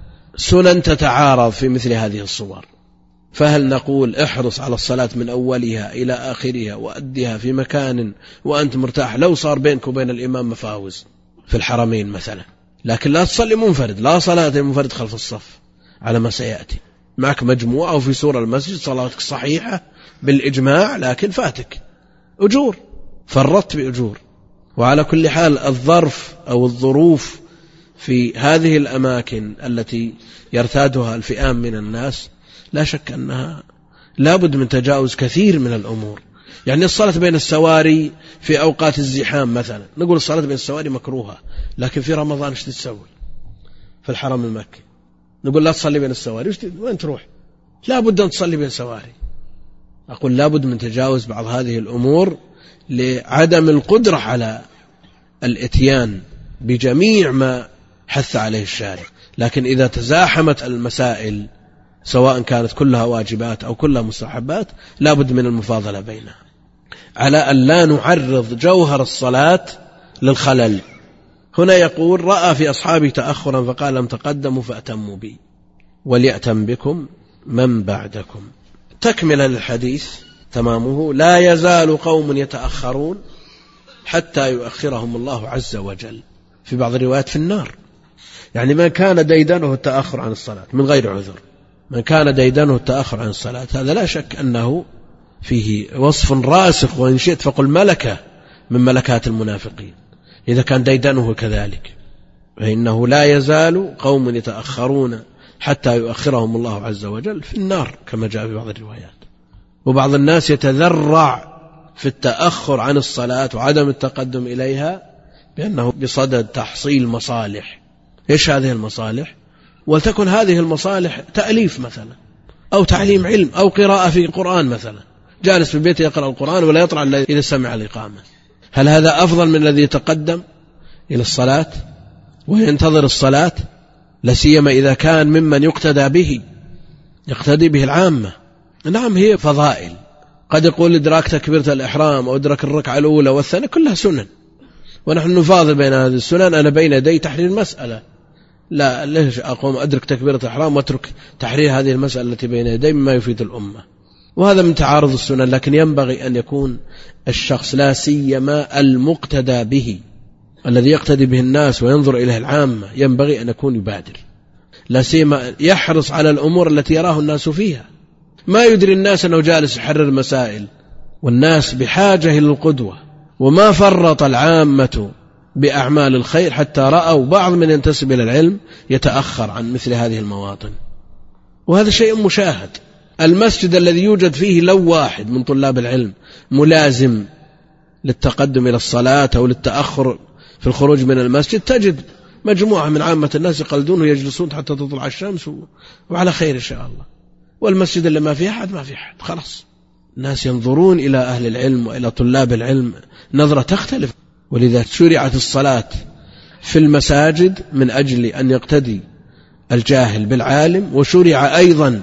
سنن تتعارض في مثل هذه الصور، فهل نقول احرص على الصلاة من أولها إلى آخرها وأدها في مكان وأنت مرتاح، لو صار بينك وبين الإمام مفاوز في الحرمين مثلا، لكن لا تصلي منفرد، لا صلاة منفرد خلف الصف على ما سيأتي، معك مجموعة وفي سور المسجد صلاتك صحيحة بالإجماع، لكن فاتك أجور، فرطت بأجور. وعلى كل حال الظرف أو الظروف في هذه الأماكن التي يرتادها الفئام من الناس لا شك أنها لا بد من تجاوز كثير من الأمور. يعني الصلاة بين السواري في أوقات الزحام مثلا، نقول الصلاة بين السواري مكروهة، لكن في رمضان ايش تسوي في الحرم المكي؟ نقول لا تصلي بين السواري، وين تروح؟ لا بد أن تصلي بين السواري. أقول لا بد من تجاوز بعض هذه الأمور لعدم القدرة على الاتيان بجميع ما حث عليه الشارع. لكن إذا تزاحمت المسائل سواء كانت كلها واجبات أو كلها مستحبات لا بد من المفاضلة بينها، على أن لا نعرض جوهر الصلاة للخلل. هنا يقول رأى في أصحابي تأخرا فقال لم تقدموا فأتموا بي وليأتم بكم من بعدكم. تكمل للحديث تمامه: لا يزال قوم يتأخرون حتى يؤخرهم الله عز وجل. في بعض الروايات في النار. يعني من كان ديدنه التأخر عن الصلاة من غير عذر، من كان ديدنه التأخر عن الصلاة، هذا لا شك أنه فيه وصف راسخ، وإن شئت فقل ملكة من ملكات المنافقين إذا كان ديدنه كذلك. فإنه لا يزال قوم يتأخرون حتى يؤخرهم الله عز وجل في النار كما جاء في بعض الروايات. وبعض الناس يتذرع في التأخر عن الصلاة وعدم التقدم إليها بأنه بصدد تحصيل مصالح. إيش هذه المصالح؟ ولتكن هذه المصالح تأليف مثلا، أو تعليم علم، أو قراءة في القرآن مثلا، جالس في بيته يقرأ القرآن ولا يطلع إلا إذا سمع الإقامة. هل هذا أفضل من الذي يتقدم إلى الصلاة وينتظر الصلاة؟ لسيما إذا كان ممن يقتدي به العامة. نعم هي فضائل، قد يقول إدراك تكبيرة الإحرام أو إدراك الركعة الأولى والثانية كلها سنن، ونحن نفاضل بين هذه السنن. أنا بين يدي تحرير المسألة، لا ليش أقوم أدرك تكبيرة الإحرام وأترك تحرير هذه المسألة التي بين يدي مما يفيد الأمة؟ وهذا من تعارض السنن. لكن ينبغي أن يكون الشخص لا سيما المقتدى به الذي يقتدي به الناس وينظر إليه العامة، ينبغي أن يكون يبادر، لا سيما يحرص على الأمور التي يراه الناس فيها. ما يدري الناس أنه جالس يحرر مسائل، والناس بحاجة إلى القدوة. وما فرط العامة بأعمال الخير حتى رأوا بعض من ينتسب إلى العلم يتأخر عن مثل هذه المواطن، وهذا شيء مشاهد. المسجد الذي يوجد فيه لو واحد من طلاب العلم ملازم للتقدم إلى الصلاة أو للتأخر في الخروج من المسجد، تجد مجموعة من عامة الناس يقلدون ويجلسون حتى تطلع الشمس وعلى خير إن شاء الله. والمسجد اللي ما فيه أحد ما فيه أحد، خلاص. الناس ينظرون إلى أهل العلم وإلى طلاب العلم نظرة تختلف. ولذا شرعت الصلاة في المساجد من أجل أن يقتدي الجاهل بالعالم، وشرع أيضا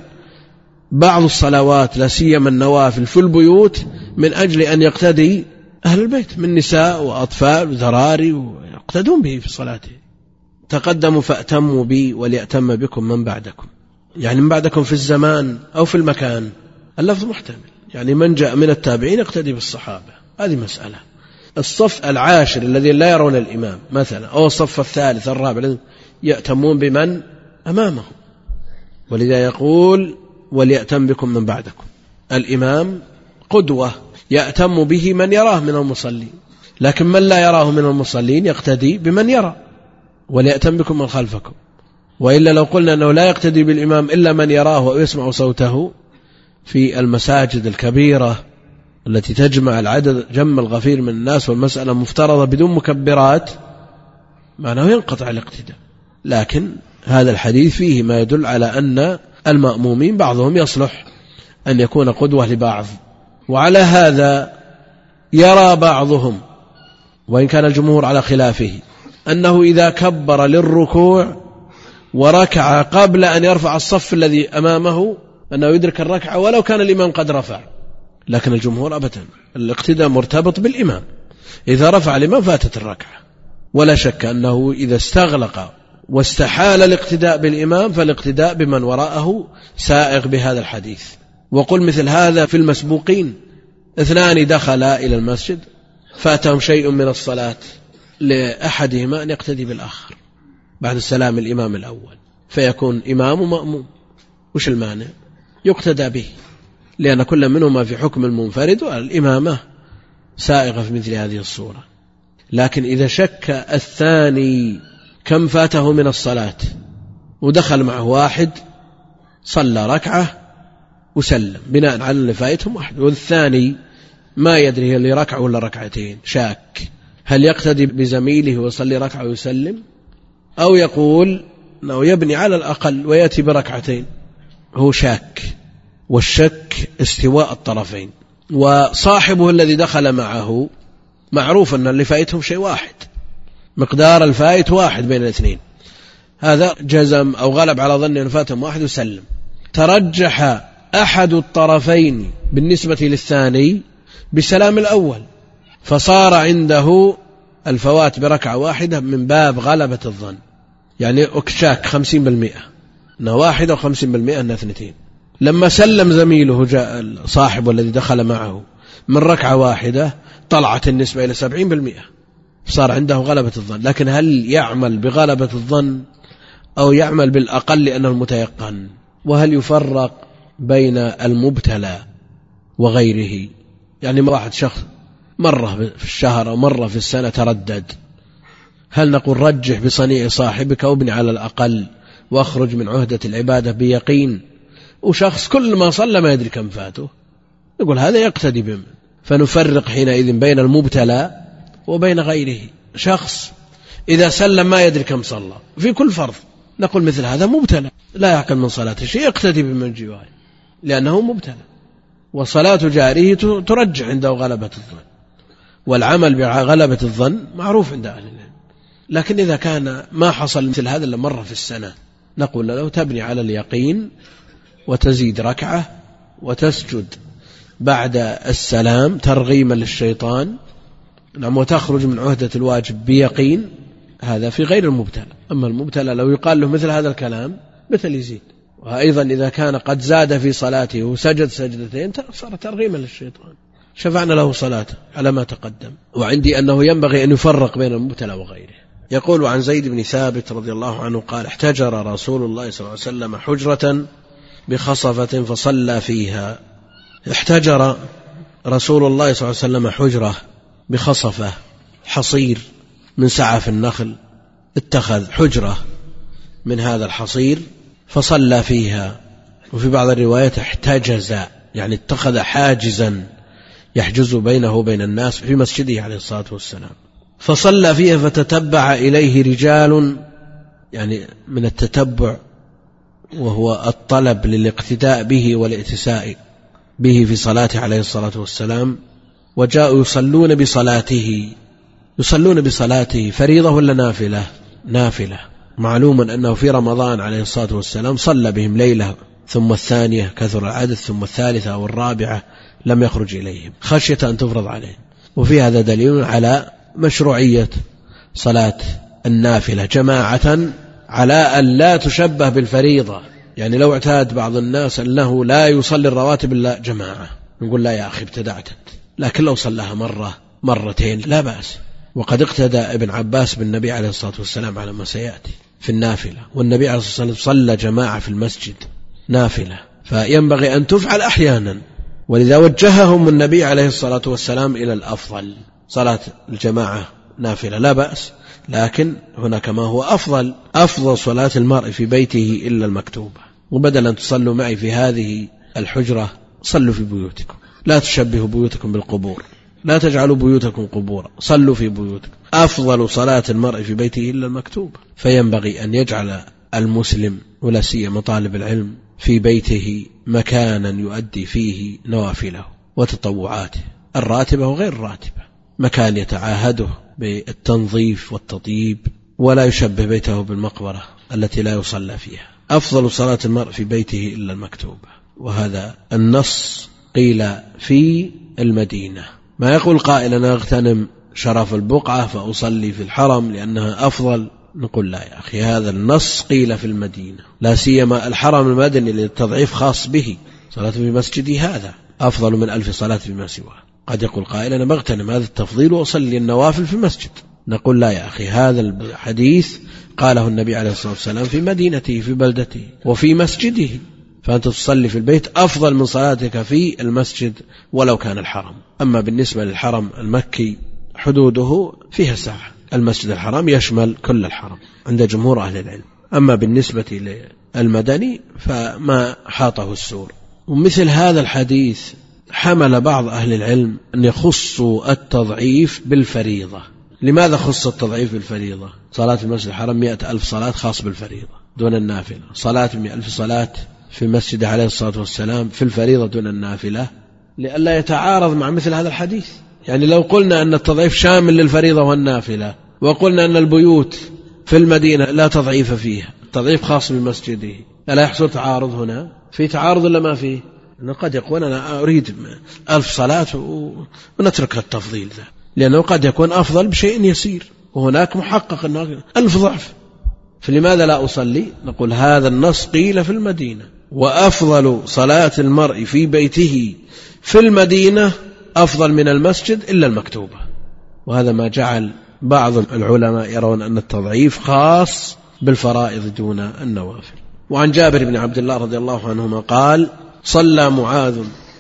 بعض الصلوات لا سيما النوافل في البيوت من أجل أن يقتدي أهل البيت من نساء وأطفال وذراري ويقتدون به في صلاته. تقدموا فأتموا بي وليأتم بكم من بعدكم، يعني من بعدكم في الزمان أو في المكان. اللفظ محتمل، يعني من جاء من التابعين يقتدي بالصحابة، هذه مسألة. الصف العاشر الذين لا يرون الإمام مثلا، أو الصف الثالث الرابع يأتمون بمن أمامه. ولذا يقول وليأتم بكم من بعدكم. الإمام قدوة يأتم به من يراه من المصلين، لكن من لا يراه من المصلين يقتدي بمن يرى. وليأتم بكم من خلفكم. وإلا لو قلنا أنه لا يقتدي بالإمام إلا من يراه ويسمع صوته في المساجد الكبيرة التي تجمع العدد جم الغفير من الناس والمسألة مفترضة بدون مكبرات، معناه ينقطع الاقتداء. لكن هذا الحديث فيه ما يدل على أن المأمومين بعضهم يصلح أن يكون قدوة لبعض. وعلى هذا يرى بعضهم، وإن كان الجمهور على خلافه، أنه إذا كبر للركوع وركع قبل أن يرفع الصف الذي أمامه أنه يدرك الركعة ولو كان الإمام قد رفع. لكن الجمهور أبدا، الاقتداء مرتبط بالإمام، إذا رفع الإمام فاتت الركعة. ولا شك أنه إذا استغلق واستحال الاقتداء بالإمام فالاقتداء بمن وراءه سائغ بهذا الحديث. وقل مثل هذا في المسبوقين، اثنان دخلا إلى المسجد فاتهم شيء من الصلاة، لأحدهما أن يقتدي بالآخر بعد السلام الإمام الأول، فيكون إمام ومأموم. وش المانع؟ يقتدى به، لأن كل منهما في حكم المنفرد والإمامة سائغة في مثل هذه الصورة. لكن إذا شك الثاني كم فاته من الصلاة ودخل معه واحد صلى ركعة وسلم بناء على اللي فايتهم واحد، والثاني ما يدري اللي ركعة ولا ركعتين، شاك، هل يقتدي بزميله ويصلي ركعة ويسلم، أو يقول أنه يبني على الأقل ويأتي بركعتين؟ هو شاك، والشك استواء الطرفين. وصاحبه الذي دخل معه معروف أن اللي فايتهم شيء واحد، مقدار الفائت واحد بين الاثنين، هذا جزم أو غلب على ظن أن فاتهم واحد وسلم. ترجح أحد الطرفين بالنسبة للثاني بسلام الأول، فصار عنده الفوات بركعة واحدة من باب غلبة الظن، يعني أكشاك 50% أنه واحد، أو 50% أنه اثنتين. لما سلم زميله جاء صاحبه الذي دخل معه من ركعة واحدة طلعت النسبة إلى 70%، صار عنده غلبة الظن. لكن هل يعمل بغلبة الظن أو يعمل بالأقل لأنه المتيقن؟ وهل يفرق بين المبتلى وغيره؟ يعني واحد شخص مرة في الشهر أو مرة في السنة تردد، هل نقول رجح بصنيع صاحبك أو ابن على الأقل واخرج من عهدة العبادة بيقين؟ وشخص كل ما صلى ما يدري كم فاته، نقول هذا يقتدي بهم. فنفرق حينئذ بين المبتلى وبين غيره. شخص إذا سلم ما يدري كم صلى في كل فرض، نقول مثل هذا مبتلى لا يعقل من صلاته شيء، يقتدي بمن جواره لأنه مبتلى، وصلاة جاره ترجع عنده غلبة الظن، والعمل بغلبة الظن معروف عند أهل العلم. لكن إذا كان ما حصل مثل هذا إلا مرة في السنة، نقول له تبني على اليقين وتزيد ركعة وتسجد بعد السلام ترغيما للشيطان، نعم، وتخرج من عهدة الواجب بيقين. هذا في غير المبتلى. أما المبتلى لو يقال له مثل هذا الكلام مثل يزيد. وأيضا إذا كان قد زاد في صلاته وسجد سجدتين صار ترغيما للشيطان، شفعنا له صلاته على ما تقدم. وعندي أنه ينبغي أن يفرق بين المبتلى وغيره. يقول عن زيد بن ثابت رضي الله عنه قال احتجر رسول الله صلى الله عليه وسلم حجرة بخصفة فصلى فيها. احتجر رسول الله صلى الله عليه وسلم حجرة بخصفة، حصير من سعف النخل، اتخذ حجرة من هذا الحصير فصلى فيها. وفي بعض الروايات احتجز، يعني اتخذ حاجزا يحجز بينه وبين الناس في مسجده عليه الصلاة والسلام، فصلى فيها فتتبع إليه رجال، يعني من التتبع وهو الطلب للاقتداء به والائتساء به في صلاته عليه الصلاة والسلام، وجاءوا يصلون بصلاته فريضة ولا نافلة؟ نافلة. معلوم أنه في رمضان عليه الصلاة والسلام صلى بهم ليلة ثم الثانية كثر العدد ثم الثالثة أو الرابعة لم يخرج إليهم خشية أن تفرض عليهم. وفي هذا دليل على مشروعية صلاة النافلة جماعة على أن لا تشبه بالفريضة. يعني لو اعتاد بعض الناس أنه لا يصلي الرواتب إلا جماعة، نقول لا يا أخي ابتدعت. لكن لو صلىها مرة مرتين لا بأس. وقد اقتدى ابن عباس بالنبي عليه الصلاة والسلام على ما سيأتي في النافلة، والنبي عليه الصلاة والسلام صلى جماعة في المسجد نافلة، فينبغي أن تفعل أحيانا. ولذا وجههم النبي عليه الصلاة والسلام إلى الأفضل، صلاة الجماعة نافلة لا بأس، لكن هناك ما هو أفضل صلاة المرء في بيته إلا المكتوبة. وبدلا تصلوا معي في هذه الحجرة صلوا في بيوتكم، لا تشبهوا بيوتكم بالقبور، لا تجعلوا بيوتكم قبورا، صلوا في بيوتكم. أفضل صلاة المرء في بيته إلا المكتوبة. فينبغي أن يجعل المسلم ولا سيما طالب العلم في بيته مكانا يؤدي فيه نوافله وتطوعاته الراتبة وغير الراتبة، مكان يتعاهده بالتنظيف والتطيب، ولا يشبه بيته بالمقبرة التي لا يصلى فيها. أفضل صلاة المرء في بيته إلا المكتوبة، وهذا النص قيل في المدينة. ما يقول قائل أنا أغتنم شرف البقعة فأصلي في الحرم لأنها أفضل، نقول لا يا أخي، هذا النص قيل في المدينة، لا سيما الحرم المدني للتضعيف خاص به، صلاة في مسجدي هذا أفضل من 1000 صلاة فيما سواه. قد يقول قائل أنا بغتنم هذا التفضيل وأصلي النوافل في المسجد، نقول لا يا أخي، هذا الحديث قاله النبي عليه الصلاة والسلام في مدينته في بلدته وفي مسجده، فأنت تصلي في البيت أفضل من صلاتك في المسجد ولو كان الحرم. أما بالنسبة للحرم المكي حدوده فيها ساعة. المسجد الحرام يشمل كل الحرم عند جمهور أهل العلم. أما بالنسبة للمدني فما حاطه السور. ومثل هذا الحديث حمل بعض أهل العلم أن يخصوا التضعيف بالفريضة. لماذا خص التضعيف بالفريضة؟ صلاة في المسجد الحرام 100,000 صلاة خاص بالفريضة دون النافلة، صلاة 100,000 صلاة في المسجد عليه الصلاة والسلام في الفريضة دون النافلة، لئلا يتعارض مع مثل هذا الحديث. يعني لو قلنا أن التضعيف شامل للفريضة والنافلة، وقلنا أن البيوت في المدينة لا تضعيف فيها، التضعيف خاص بمسجده، ألا يحصل تعارض هنا؟ في تعارض ولا ما فيه؟ أنه قد يقول أنا أريد 1000 صلاة ونترك التفضيل ذا، لأنه قد يكون أفضل بشيء يسير، وهناك محقق أنه 1000 ضعف، فلماذا لا أصلي؟ نقول هذا النص قيل في المدينة، وأفضل صلاة المرء في بيته في المدينة أفضل من المسجد إلا المكتوبة. وهذا ما جعل بعض العلماء يرون أن التضعيف خاص بالفرائض دون النوافل. وعن جابر بن عبد الله رضي الله عنهما قال: صلى معاذ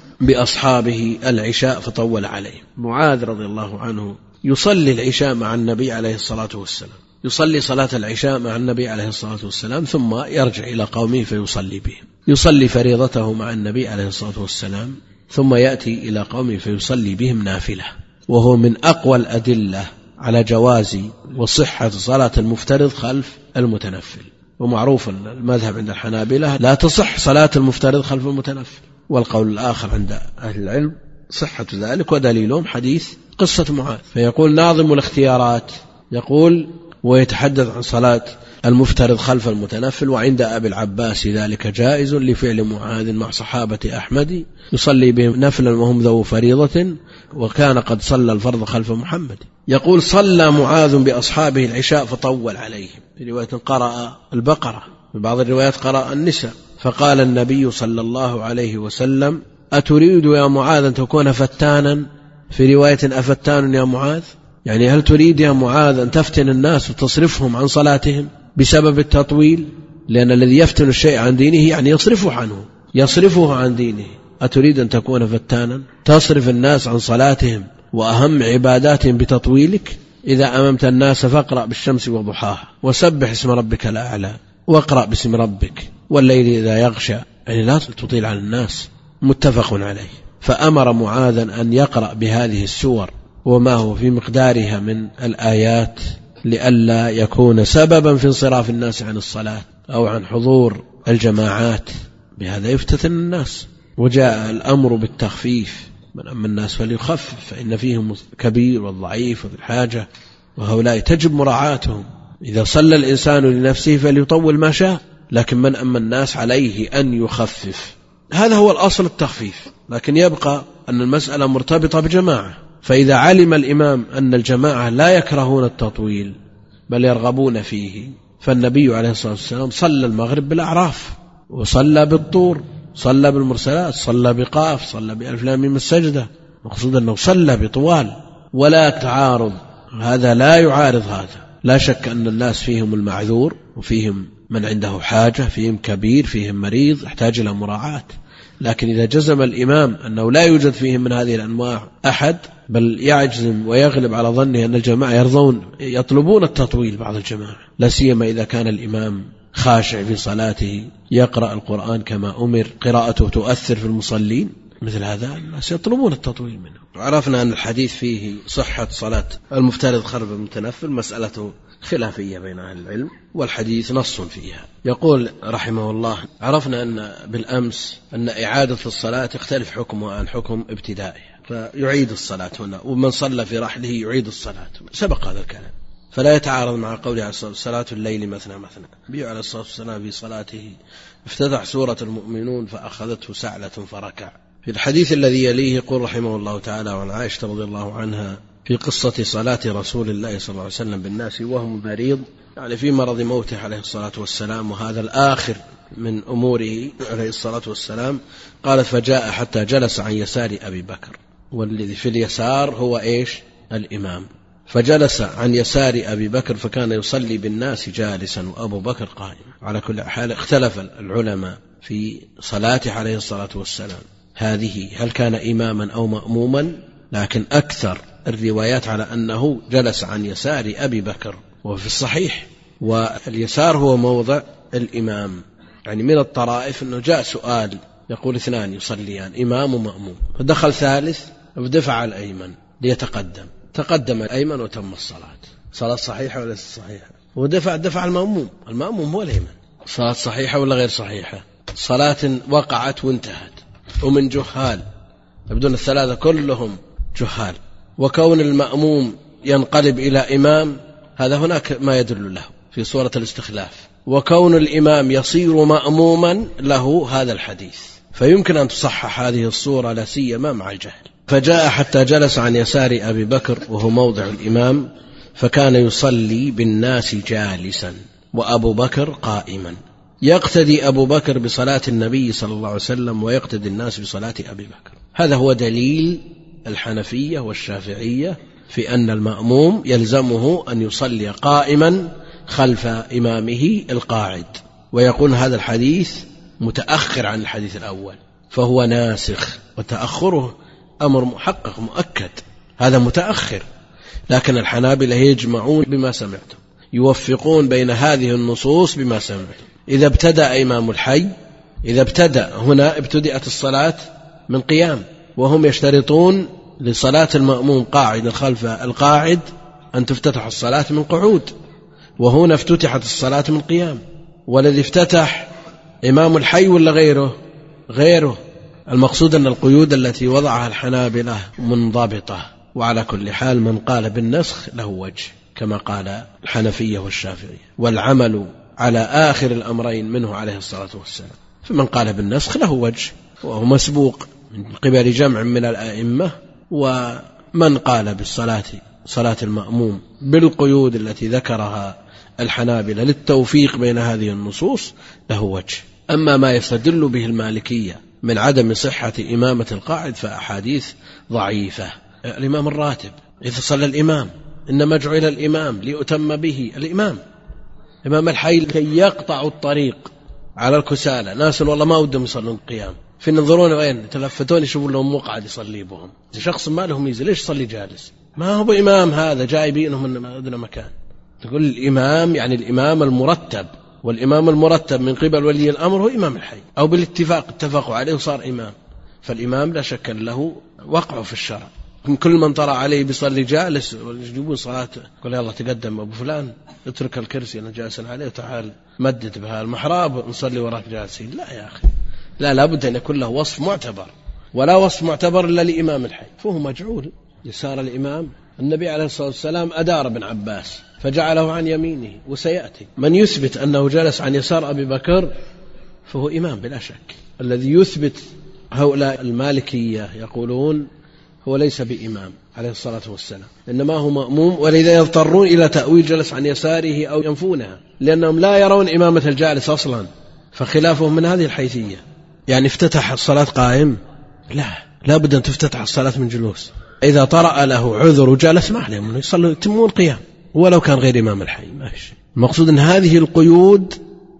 بأصحابه العشاء فطول عليه. معاذ رضي الله عنه يصلي العشاء مع النبي عليه الصلاة والسلام، يصلي صلاة العشاء مع النبي عليه الصلاة والسلام، ثم يرجع إلى قومه فيصلي بهم، يصلي فريضته مع النبي عليه الصلاة والسلام، ثم يأتي إلى قومه فيصلي بهم نافلة. وهو من أقوى الأدلة على جواز وصحة صلاة المفترض خلف المتنفل. ومعروف المذهب عند الحنابلة لا تصح صلاة المفترض خلف المتنفل، والقول الآخر عند أهل العلم صحة ذلك، ودليلهم حديث قصة معاذ. فيقول ناظم الاختيارات يقول: ويتحدث عن صلاة المفترض خلف المتنفل، وعند أبي العباس ذلك جائز لفعل معاذ مع صحابة أحمد يصلي بهم نفلا وهم ذو فريضة، وكان قد صلى الفرض خلف محمد. يقول: صلى معاذ بأصحابه العشاء فطول عليهم. في رواية قرأ البقرة، في بعض الروايات قرأ النساء. فقال النبي صلى الله عليه وسلم: أتريد يا معاذ أن تكون فتانا؟ في رواية أفتان يا معاذ، يعني هل تريد يا معاذ أن تفتن الناس وتصرفهم عن صلاتهم بسبب التطويل؟ لأن الذي يفتن الشيء عن دينه يعني يصرفه عنه، يصرفه عن دينه. أتريد أن تكون فتانا تصرف الناس عن صلاتهم وأهم عباداتهم بتطويلك؟ إذا أممت الناس فاقرأ بالشمس وضحاها، وسبح اسم ربك الأعلى، واقرأ باسم ربك، والليل إذا يغشى، يعني لا تطيل على الناس. متفق عليه. فأمر معاذا أن يقرأ بهذه السور وما هو في مقدارها من الآيات، لئلا يكون سببا في انصراف الناس عن الصلاة أو عن حضور الجماعات، بهذا يفتتن الناس. وجاء الأمر بالتخفيف، من أما الناس فليخفف، فإن فيهم كبير والضعيف وذي الحاجة، وهؤلاء تجب مراعاتهم. إذا صلى الإنسان لنفسه فليطول ما شاء، لكن من أما الناس عليه أن يخفف. هذا هو الأصل التخفيف، لكن يبقى أن المسألة مرتبطة بجماعة. فإذا علم الإمام أن الجماعة لا يكرهون التطويل بل يرغبون فيه، فالنبي عليه الصلاة والسلام صلى المغرب بالأعراف، وصلى بالطور، صلى بالمرسلات، صلى بقاف، صلى بألف لام ميم السجدة. مقصود أنه صلى بطوال ولا تعارض، هذا لا يعارض هذا. لا شك أن الناس فيهم المعذور، وفيهم من عنده حاجة، فيهم كبير، فيهم مريض يحتاج إلى مراعاة. لكن إذا جزم الإمام أنه لا يوجد فيهم من هذه الأنواع أحد، بل يعجزم ويغلب على ظنه أن الجماعة يطلبون التطويل، بعض الجماعة لا سيما إذا كان الإمام خاشع في صلاته يقرأ القرآن كما أمر، قراءته تؤثر في المصلين، مثل هذا الناس يطلبون التطويل منه. عرفنا أن الحديث فيه صحة صلاة المفترض خلف المتنفل، مسألة خلافية بين أهل العلم، والحديث نص فيها. يقول رحمه الله: عرفنا أن بالأمس أن إعادة الصلاة تختلف حكمها عن حكم ابتدائها، فيعيد الصلاة هنا، ومن صلى في رحله يعيد الصلاة، سبق هذا الكلام، فلا يتعارض مع قوله عليه الصلاة والسلام: صلاة الليل مثنى مثنى. النبي عليه الصلاة والسلام في صلاته افتتح سورة المؤمنون فأخذته سعلة فركع. في الحديث الذي يليه يقول رحمه الله تعالى عن عائشة رضي الله عنها في قصة صلاة رسول الله صلى الله عليه وسلم بالناس وهو مريض، يعني في مرض موته عليه الصلاة والسلام، وهذا الآخر من أموره عليه الصلاة والسلام. قالت: فجاء حتى جلس عن يسار أبي بكر، والذي في اليسار هو إيش؟ الإمام. فجلس عن يسار أبي بكر فكان يصلي بالناس جالسا وأبو بكر قائما. على كل حال اختلف العلماء في صلاته عليه الصلاة والسلام هذه، هل كان إماما أو مأموما؟ لكن أكثر الروايات على أنه جلس عن يسار أبي بكر، وفي الصحيح، واليسار هو موضع الإمام. يعني من الطرائف أنه جاء سؤال يقول اثنان يصليان إمام ومأموم، فدخل ثالث ودفع الأيمن ليتقدم، تقدم الأيمن وتم صلاة صحيحة ولا صحيحة؟ ودفع المأموم هو الأيمن. صلاة صحيحة ولا غير صحيحة؟ صلاة وقعت وانتهت ومن جهال، يبدون الثلاثة كلهم جهال، وكون المأموم ينقلب إلى إمام هذا هناك ما يدل له في صورة الاستخلاف، وكون الإمام يصير مأموما له هذا الحديث، فيمكن أن تصحح هذه الصورة لا سيما مع الجهل. فجاء حتى جلس عن يسار أبي بكر وهو موضع الإمام، فكان يصلي بالناس جالسا وأبو بكر قائما، يقتدي أبو بكر بصلاة النبي صلى الله عليه وسلم ويقتدي الناس بصلاة أبي بكر. هذا هو دليل الحنفية والشافعية في أن المأموم يلزمه أن يصلي قائما خلف إمامه القاعد، ويقول هذا الحديث متأخر عن الحديث الأول فهو ناسخ، وتأخره أمر محقق مؤكد، هذا متأخر. لكن الحنابلة يجمعون بما سمعتم، يوفقون بين هذه النصوص بما سمعتم. إذا ابتدأ إمام الحي، إذا ابتدأ هنا ابتدأت الصلاة من قيام، وهم يشترطون لصلاة المأموم قاعد خلف القاعد أن تفتتح الصلاة من قعود، وهنا افتتحت الصلاة من قيام. والذي افتتح إمام الحي ولا غيره؟ المقصود أن القيود التي وضعها الحنابلة منضبطة. وعلى كل حال من قال بالنسخ له وجه كما قال الحنفية والشافعية، والعمل على آخر الأمرين منه عليه الصلاة والسلام. فمن قال بالنسخ له وجه وهو مسبوق من قبل جمع من الأئمة، ومن قال صلاة المأموم بالقيود التي ذكرها الحنابلة للتوفيق بين هذه النصوص له وجه. أما ما يستدل به المالكية من عدم صحة إمامة القاعد فأحاديث ضعيفة. الإمام الراتب إذا صلى الإمام إنما جعل الإمام ليؤتم به، الإمام الحي كي يقطع الطريق على الكسالى، ناس والله ما ودهم يصلون القيام، في ننظرون وين يتلفتون يشوفون لهم مقعد يصلي بهم. شخص ما لهم يزل ليش يصلي جالس؟ ما هو بإمام، هذا جايبينهم من أدنى مكان. تقول الإمام يعني الإمام المرتب، والإمام المرتب من قبل ولي الأمر هو إمام الحي، أو بالاتفاق اتفقوا عليه وصار إمام. فالإمام لا شك له وقعه في الشرع. كل من طرأ عليه بيصلي جالس ويجيبون صلاته، قال يلا تقدم أبو فلان اترك الكرسي أنا جالس عليه وتعال مدد بها المحراب نصلي وراك جالسين. لا يا أخي، لا، لابد أن يكون له وصف معتبر، ولا وصف معتبر إلا لإمام الحي، فهو مجعول يسار الإمام. النبي عليه الصلاة والسلام أدار ابن عباس فجعله عن يمينه، وسيأتي من يثبت أنه جلس عن يسار أبي بكر فهو إمام بلا شك. الذي يثبت هؤلاء المالكية يقولون هو ليس بإمام عليه الصلاة والسلام، إنما هو مأموم، ولذا يضطرون إلى تأويل جلس عن يساره أو ينفونها، لأنهم لا يرون إمامة الجالس أصلا، فخلافهم من هذه الحيثية. يعني افتتح الصلاة قائم؟ لا بد أن تفتتح الصلاة من جلوس. إذا طرأ له عذر وجلس ما عليهم يصلوا يتمون قيام ولو كان غير إمام الحي، ما في شيء. المقصود أن هذه القيود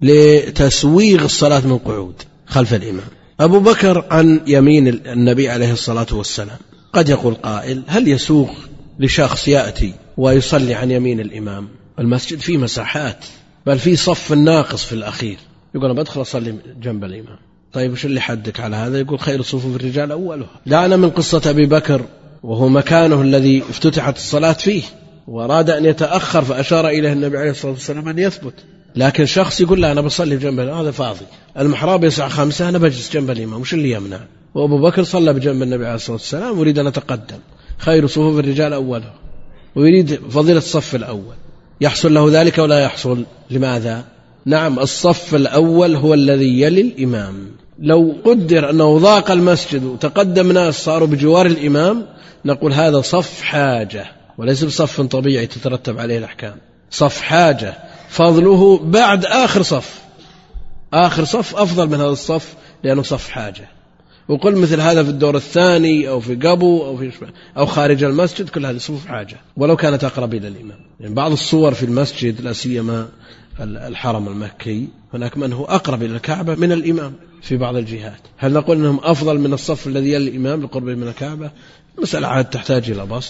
لتسويغ الصلاة من قعود خلف الإمام. أبو بكر عن يمين النبي عليه الصلاة والسلام. قد يقول قائل هل يسوغ لشخص يأتي ويصلي عن يمين الإمام؟ المسجد فيه مساحات، بل فيه صف الناقص في الأخير، يقول أنا بدخل أصلي جنب الإمام. طيب وش اللي حدك على هذا؟ يقول خير صفوف الرجال أولها. دعنا من قصة أبي بكر وهو مكانه الذي افتتحت الصلاة فيه، وأراد أن يتأخر فأشار إليه النبي عليه الصلاة والسلام أن يثبت. لكن شخص يقول لا أنا بصلي جنب الإمام، هذا فاضي، المحراب يسع 5 أنا بجلس جنب الإمام، وش اللي يمنع؟ وأبو بكر صلى بجنب النبي عليه الصلاة والسلام ويريد أن يتقدم، خير صفوف الرجال أولها، ويريد فضيلة الصف الأول. يحصل له ذلك ولا يحصل؟ لماذا؟ نعم، الصف الأول هو الذي يلي الإمام. لو قدر أنه ضاق المسجد وتقدم ناس صاروا بجوار الإمام نقول هذا صف حاجة وليس بصف طبيعي تترتب عليه الأحكام. صف حاجة فضله بعد آخر صف، آخر صف أفضل من هذا الصف لأنه صف حاجة. وقل مثل هذا في الدور الثاني أو في قبو أو خارج المسجد، كل هذه صفوف حاجة ولو كانت أقرب إلى الإمام. يعني بعض الصور في المسجد لا سيما الحرم المكي هناك من هو أقرب إلى الكعبة من الإمام في بعض الجهات، هل نقول أنهم أفضل من الصف الذي يلي الإمام لقربه من الكعبة؟ مسألة عاد تحتاج إلى بسط،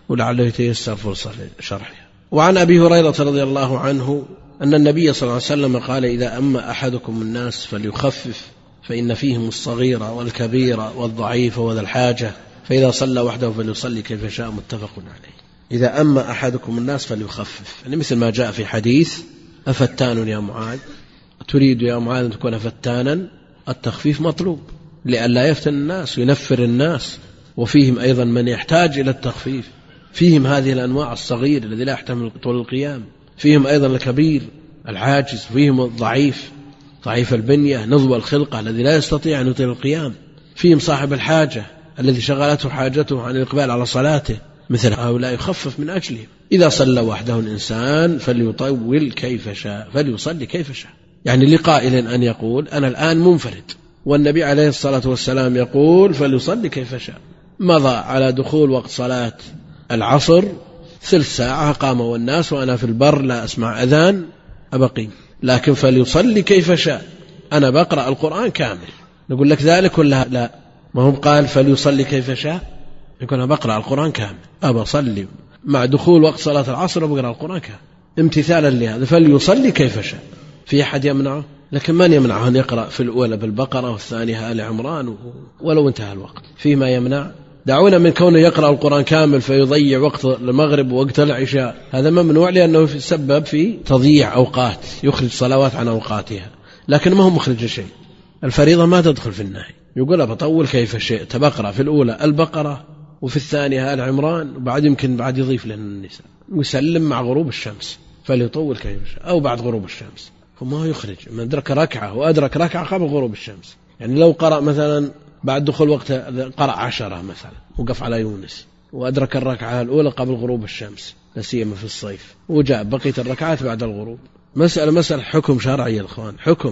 ولعله يتيسر فرصة لشرحها. وعن أبي هريرة رضي الله عنه أن النبي صلى الله عليه وسلم قال: إذا أما أحدكم الناس فليخفف، فإن فيهم الصغير والكبير والضعيف وذا الحاجة، فإذا صلى وحده فليصلي كيف شاء. متفق عليه. إذا أما أحدكم الناس فليخفف، يعني مثل ما جاء في حديث: أفتان يا معاذ، تريد يا معاذ أن تكون فتانا؟ التخفيف مطلوب لئلا يفتن الناس وينفر الناس، وفيهم أيضا من يحتاج إلى التخفيف، فيهم هذه الأنواع: الصغير الذي لا يحتمل طول القيام، فيهم أيضا الكبير العاجز، فيهم الضعيف ضعيف البنية نضوى الخلقة الذي لا يستطيع أن يطيل القيام، فيهم صاحب الحاجة الذي شغلته حاجته عن الإقبال على صلاته، مثل هؤلاء يخفف من أجلهم. إذا صلى وحده الإنسان فليطول كيف شاء، فليصلي كيف شاء. يعني لقائل أن يقول: أنا الآن منفرد، والنبي عليه الصلاة والسلام يقول: فليصلي كيف شاء. مضى على دخول وقت صلاة العصر 3 ساعة قام والناس وأنا في البر لا أسمع أذان أبقي، لكن فليصلي كيف شاء، أنا بقرأ القرآن كامل. نقول لك ذلك ولا لا؟ ما هم قال فليصلي كيف شاء، يقول أنا بقرأ القرآن كامل، أبى أصلي مع دخول وقت صلاة العصر وبقرأ القرآن كامل امتثالا لهذا، فليصلي كيف شاء. في أحد يمنعه؟ لكن من يمنعه أن يقرأ في الأولى بالبقرة والثانية آل عمران ولو انتهى الوقت؟ فيما يمنع؟ دعونا من كونه يقرأ القرآن كامل فيضيع وقت المغرب ووقت العشاء، هذا ممنوع لأنه يسبب في تضييع أوقات، يخرج صلوات عن أوقاتها، لكن ما هو مخرج شيء. الفريضة ما تدخل في النهي، يقول بطول كيف شئت، بقرأ في الأولى البقرة وفي الثانية آل عمران، وبعد يمكن بعد يضيف لنا النساء، ويسلم مع غروب الشمس، فليطول كيف شاء، أو بعد غروب الشمس. فما هو يخرج من أدرك ركعة وأدرك ركعة قبل غروب الشمس. يعني لو قرأ مثلا بعد دخول وقت قرأ 10 مثلا وقف على يونس وأدرك الركعة الأولى قبل غروب الشمس، لا سيما في الصيف، وجاء بقية الركعات بعد الغروب. مسألة حكم شرعي يا الأخوان، حكم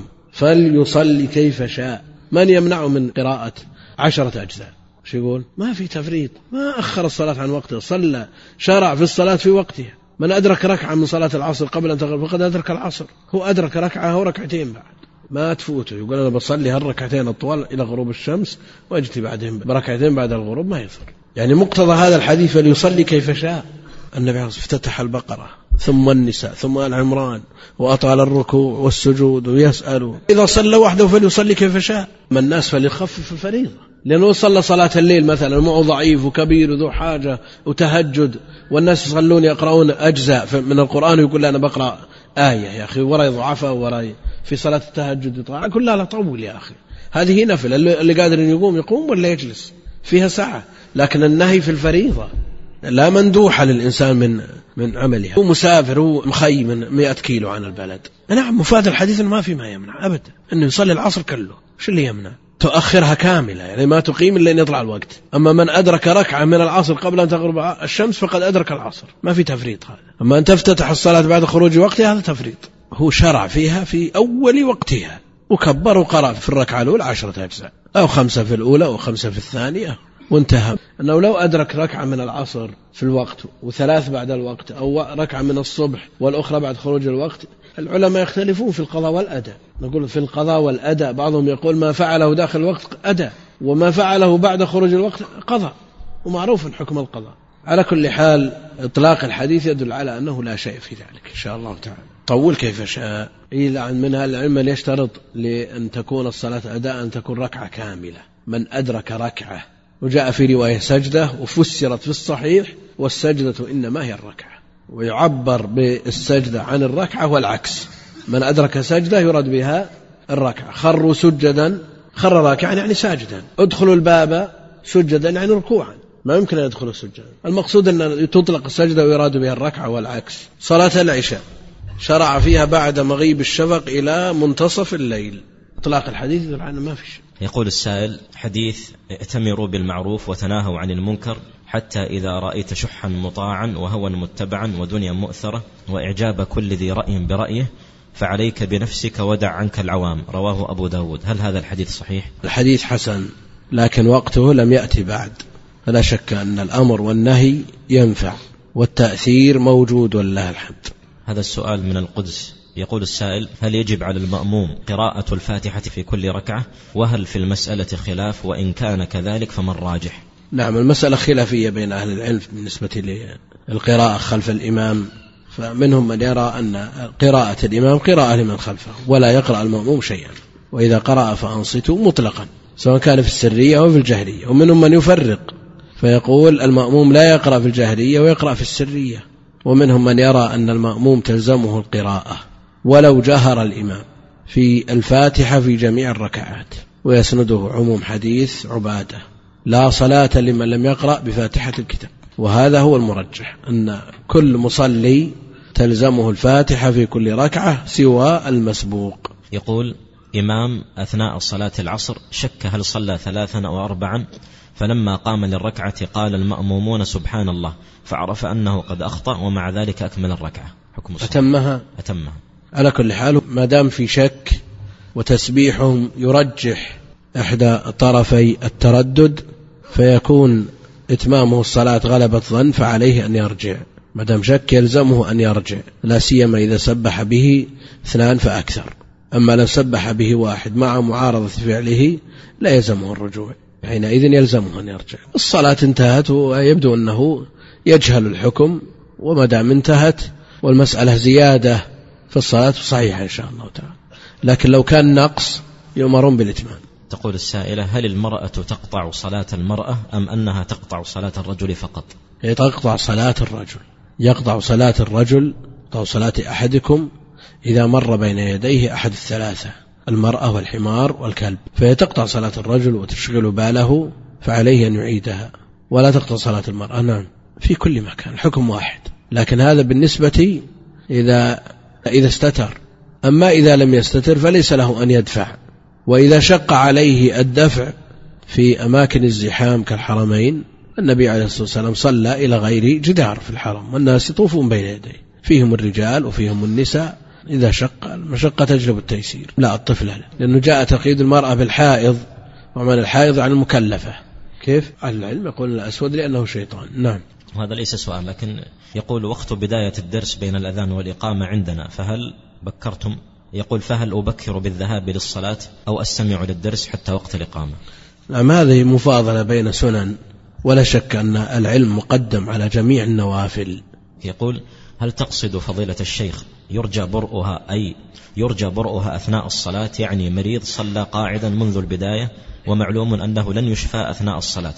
فليصلي كيف شاء. من يمنع من قراءة 10 أجزاء؟ شو يقول؟ ما في تفريط، ما أخر الصلاة عن وقتها، صلى شرع في الصلاة في وقتها. من أدرك ركعة من صلاة العصر قبل أن تغرب فقد أدرك العصر، هو أدرك ركعة وركعتين بعد ما تفوته، يقول أنا بصلي هالركعتين الطوال إلى غروب الشمس وأجتي بعدهم بركعتين بعد الغروب، ما يصير. يعني مقتضى هذا الحديث فليصلي كيف شاء. النبي افتتح البقرة ثم النساء ثم آل عمران وأطال الركوع والسجود ويسأل. إذا صلى وحده فليصلي كيف شاء. من الناس فليخفف الفريضة، لأنه صلى صلاة الليل مثلا معه ضعيف وكبير وذو حاجة وتهجد، والناس يصلون يقرؤون أجزاء من القرآن ويقول لا أنا بقرأ آية يا أخي، وراي ضعفة وراي في صلاة التهجد طاعة، كلها لا طول يا أخي، هذه نفل، اللي قادر يقوم ولا يجلس فيها ساعة. لكن النهي في الفريضة لا مندوحة للإنسان من عملها. هو مسافر، هو مخيم 100 كيلو عن البلد، نعم مفاد الحديث ما في ما يمنع أبدا أنه يصلي العصر كله، شو اللي يمنع؟ تؤخرها كاملة، يعني ما تقيم إلا أن يطلع الوقت. أما من أدرك ركعة من العصر قبل أن تغرب الشمس فقد أدرك العصر، ما في تفريط هذا. أما أن تفتتح الصلاة بعد خروج وقتها هذا تفريط. هو شرع فيها في أول وقتها وكبر وقرأ في الركعة الأولى 10 أجزاء، أو 5 في الأولى أو 5 في الثانية وانتهى. أنه لو أدرك ركعة من العصر في الوقت و3 بعد الوقت، أو ركعة من الصبح والأخرى بعد خروج الوقت، العلماء يختلفون في القضاء والأداء. نقول في القضاء والأداء بعضهم يقول ما فعله داخل الوقت أداء، وما فعله بعد خروج الوقت قضاء، ومعروف حكم القضاء. على كل حال إطلاق الحديث يدل على أنه لا شيء في ذلك إن شاء الله تعالى. طول كيف شاء. إلى من العلم يشترط لأن تكون الصلاة أداء أن تكون ركعة كاملة. من أدرك ركعة، وجاء في رواية سجدة وفسرت في الصحيح والسجدة إنما هي الركعة، ويعبر بالسجدة عن الركعة والعكس. من أدرك سجدة يراد بها الركعة. خروا سجدا، خر راكعا يعني ساجدا. ادخلوا الباب سجدا يعني ركوعا، ما يمكن أن يدخلوا سجدا. المقصود أن تطلق السجدة ويراد بها الركعة والعكس. صلاة العشاء شرع فيها بعد مغيب الشفق إلى منتصف الليل. اطلاق الحديث يدل على ما في شيء. يقول السائل: حديث ائتمروا بالمعروف وتناهوا عن المنكر حتى إذا رأيت شحا مطاعا وهوى متبعا ودنيا مؤثرة وإعجاب كل ذي رأي برأيه فعليك بنفسك ودع عنك العوام، رواه أبو داود. هل هذا الحديث صحيح؟ الحديث حسن، لكن وقته لم يأتي بعد، فلا شك أن الأمر والنهي ينفع والتأثير موجود والله الحمد. هذا السؤال من القدس. يقول السائل: هل يجب على المأموم قراءة الفاتحة في كل ركعة؟ وهل في المسألة خلاف؟ وإن كان كذلك فما الراجح؟ نعم، المسألة خلافية بين أهل العلم بالنسبة للقراءة خلف الإمام، فمنهم من يرى أن قراءة الإمام قراءة لمن خلفه ولا يقرأ المأموم شيئا، وإذا قرأ فأنصتوا مطلقا سواء كان في السرية أو في الجهرية. ومنهم من يفرق فيقول المأموم لا يقرأ في الجهرية ويقرأ في السرية. ومنهم من يرى أن المأموم تلزمه القراءة ولو جهر الإمام في الفاتحة في جميع الركعات، ويسنده عموم حديث عبادة لا صلاة لمن لم يقرأ بفاتحة الكتاب. وهذا هو المرجح، أن كل مصلي تلزمه الفاتحة في كل ركعة سوى المسبوق. يقول إمام أثناء صلاة العصر شك هل صلى 3 أو 4، فلما قام للركعة قال المأمومون سبحان الله، فعرف أنه قد أخطأ ومع ذلك أكمل الركعة، حكم أتمها. على كل حال ما دام في شك وتسبيحهم يرجح إحدى طرفي التردد فيكون إتمامه الصلاة غلبة ظن، فعليه أن يرجع. ما دام شك يلزمه أن يرجع، لا سيما إذا سبح به 2 فأكثر. أما لو سبح به 1 مع معارضة فعله لا يلزمه الرجوع، حينئذ يلزمه أن يرجع. الصلاة انتهت ويبدو أنه يجهل الحكم، وما دام انتهت والمسألة زيادة فالصلاة صحيحة إن شاء الله تعالى. لكن لو كان نقص يؤمرون بالإتمام. تقول السائلة: هل المرأة تقطع صلاة المرأة أم أنها تقطع صلاة الرجل فقط؟ هي تقطع صلاة الرجل، يقطع صلاة الرجل، يقطع صلاة أحدكم إذا مر بين يديه أحد الثلاثة، المرأة والحمار والكلب، فهي تقطع صلاة الرجل وتشغل باله، فعليه أن يعيدها، ولا تقطع صلاة المرأة. نعم، في كل مكان الحكم واحد، لكن هذا بالنسبة إذا استتر. أما إذا لم يستتر فليس له أن يدفع. وإذا شق عليه الدفع في أماكن الزحام كالحرمين، النبي عليه الصلاة والسلام صلى إلى غير جدار في الحرم والناس يطوفون بين يديه، فيهم الرجال وفيهم النساء. إذا شق المشقة تجلب التيسير، لا الطفل، لأنه جاء تقييد المرأة بالحائض، ومن الحائض عن المكلفة. كيف؟ على العلم يقول الأسود لأنه شيطان. نعم. وهذا ليس سؤال، لكن يقول: وقت بداية الدرس بين الأذان والإقامة عندنا، فهل بكرتم؟ يقول: فهل أبكر بالذهاب للصلاة أو أستمع للدرس حتى وقت الإقامة؟ نعم، هذه مفاضلة بين سنن، ولا شك أن العلم مقدم على جميع النوافل. يقول: هل تقصد فضيلة الشيخ يرجى برؤها، أي يرجى برؤها أثناء الصلاة، يعني مريض صلى قاعدا منذ البداية ومعلوم أنه لن يشفى أثناء الصلاة؟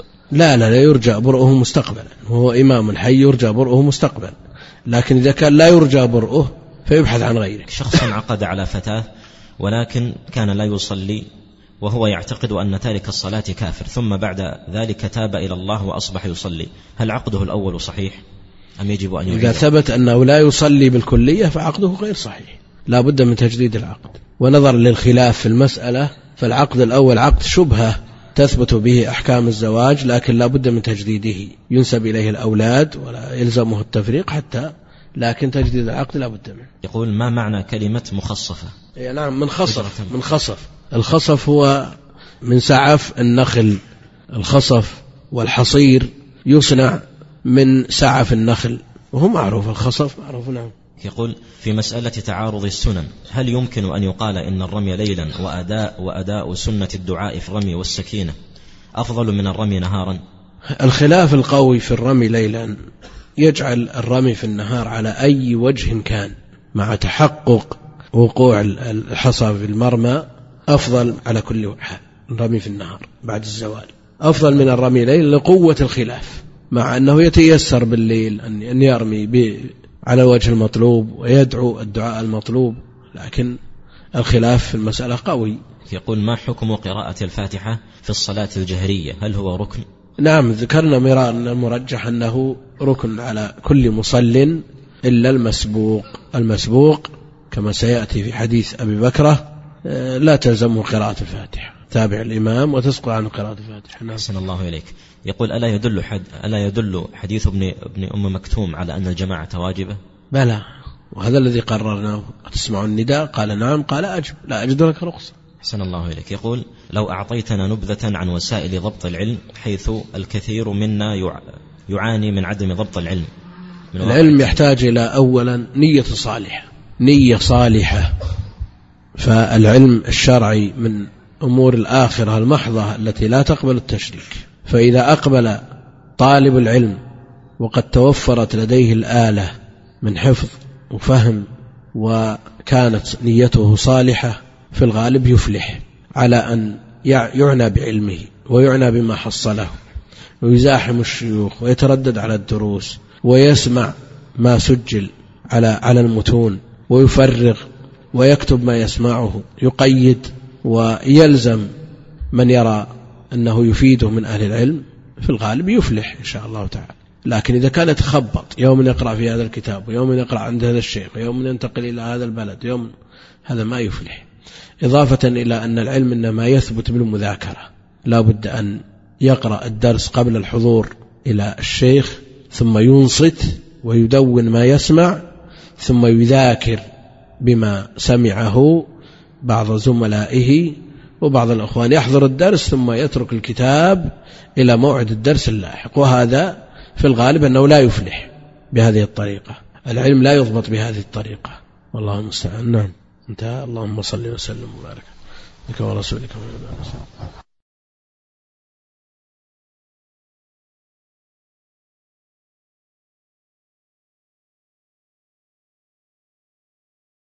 لا يرجى برؤه مستقبلا، وهو إمام حي يرجى برؤه مستقبلا، لكن إذا كان لا يرجى برؤه فيبحث عن غيره. شخص عقد على فتاة ولكن كان لا يصلي وهو يعتقد أن تارك الصلاة كافر، ثم بعد ذلك تاب إلى الله وأصبح يصلي، هل عقده الأول صحيح أم يجب أن يعيده؟ إذا ثبت أنه لا يصلي بالكلية فعقده غير صحيح، لا بد من تجديد العقد. ونظر للخلاف في المسألة، فالعقد الأول عقد شبهة تثبت به أحكام الزواج، لكن لا بد من تجديده، ينسب إليه الأولاد ولا يلزمه التفريق حتى، لكن تجديد العقد لا بد منه. يقول: ما معنى كلمة مخصفة؟ نعم، من خصف. الخصف هو من سعف النخل، الخصف والحصير يصنع من سعف النخل، وهو معروف، الخصف معروف. نعم. يقول: في مسألة تعارض السنن، هل يمكن أن يقال إن الرمي ليلا وأداء سنة الدعاء في الرمي والسكينة أفضل من الرمي نهارا؟ الخلاف القوي في الرمي ليلا يجعل الرمي في النهار على أي وجه كان مع تحقق وقوع الحصى في المرمى أفضل على كل حال. الرمي في النهار بعد الزوال أفضل من الرمي ليل لقوة الخلاف، مع أنه يتيسر بالليل أن يرمي على وجه المطلوب ويدعو الدعاء المطلوب، لكن الخلاف في المسألة قوي. يقول: ما حكم قراءة الفاتحة في الصلاة الجهرية، هل هو ركن؟ نعم، ذكرنا مرارا أن المرجح أنه ركن على كل مصل إلا المسبوق كما سيأتي في حديث أبي بكرة لا تلزمه قراءة الفاتحة، تابع الإمام وتسقط عنه قراءة الفاتحة. أحسن الله إليك. يقول: ألا يدل حديث ابن أم مكتوم على أن الجماعة واجبة؟ بلى، وهذا الذي قررناه. تسمع النداء؟ قال نعم، قال أجب، لا أجد لك رخصة. أحسن الله إليك. يقول: لو أعطيتنا نبذة عن وسائل ضبط العلم، حيث الكثير منا يعاني من عدم ضبط العلم. العلم يحتاج إلى أولا نية صالحة، فالعلم الشرعي من أمور الآخرة المحضة التي لا تقبل التشريك، فإذا أقبل طالب العلم وقد توفرت لديه الآلة من حفظ وفهم وكانت نيته صالحة في الغالب يفلح على أن يعنى بعلمه ويعنى بما حصله ويزاحم الشيوخ ويتردد على الدروس ويسمع ما سجل على المتون ويفرغ ويكتب ما يسمعه، يقيد ويلزم من يرى أنه يفيده من أهل العلم، في الغالب يفلح إن شاء الله تعالى. لكن إذا كان يتخبط، يوم يقرأ في هذا الكتاب ويوم يقرأ عند هذا الشيخ ويوم ينتقل إلى هذا البلد هذا ما يفلح. إضافة إلى أن العلم إنما يثبت بالمذاكرة، لا بد أن يقرأ الدرس قبل الحضور إلى الشيخ ثم ينصت ويدون ما يسمع ثم يذاكر بما سمعه بعض زملائه وبعض الأخوان، يحضر الدرس ثم يترك الكتاب إلى موعد الدرس اللاحق، وهذا في الغالب أنه لا يفلح بهذه الطريقة. العلم لا يضبط بهذه الطريقة، والله المستعان. نعم، انتهى. اللهم صل وسلم وبارك على ورسولك.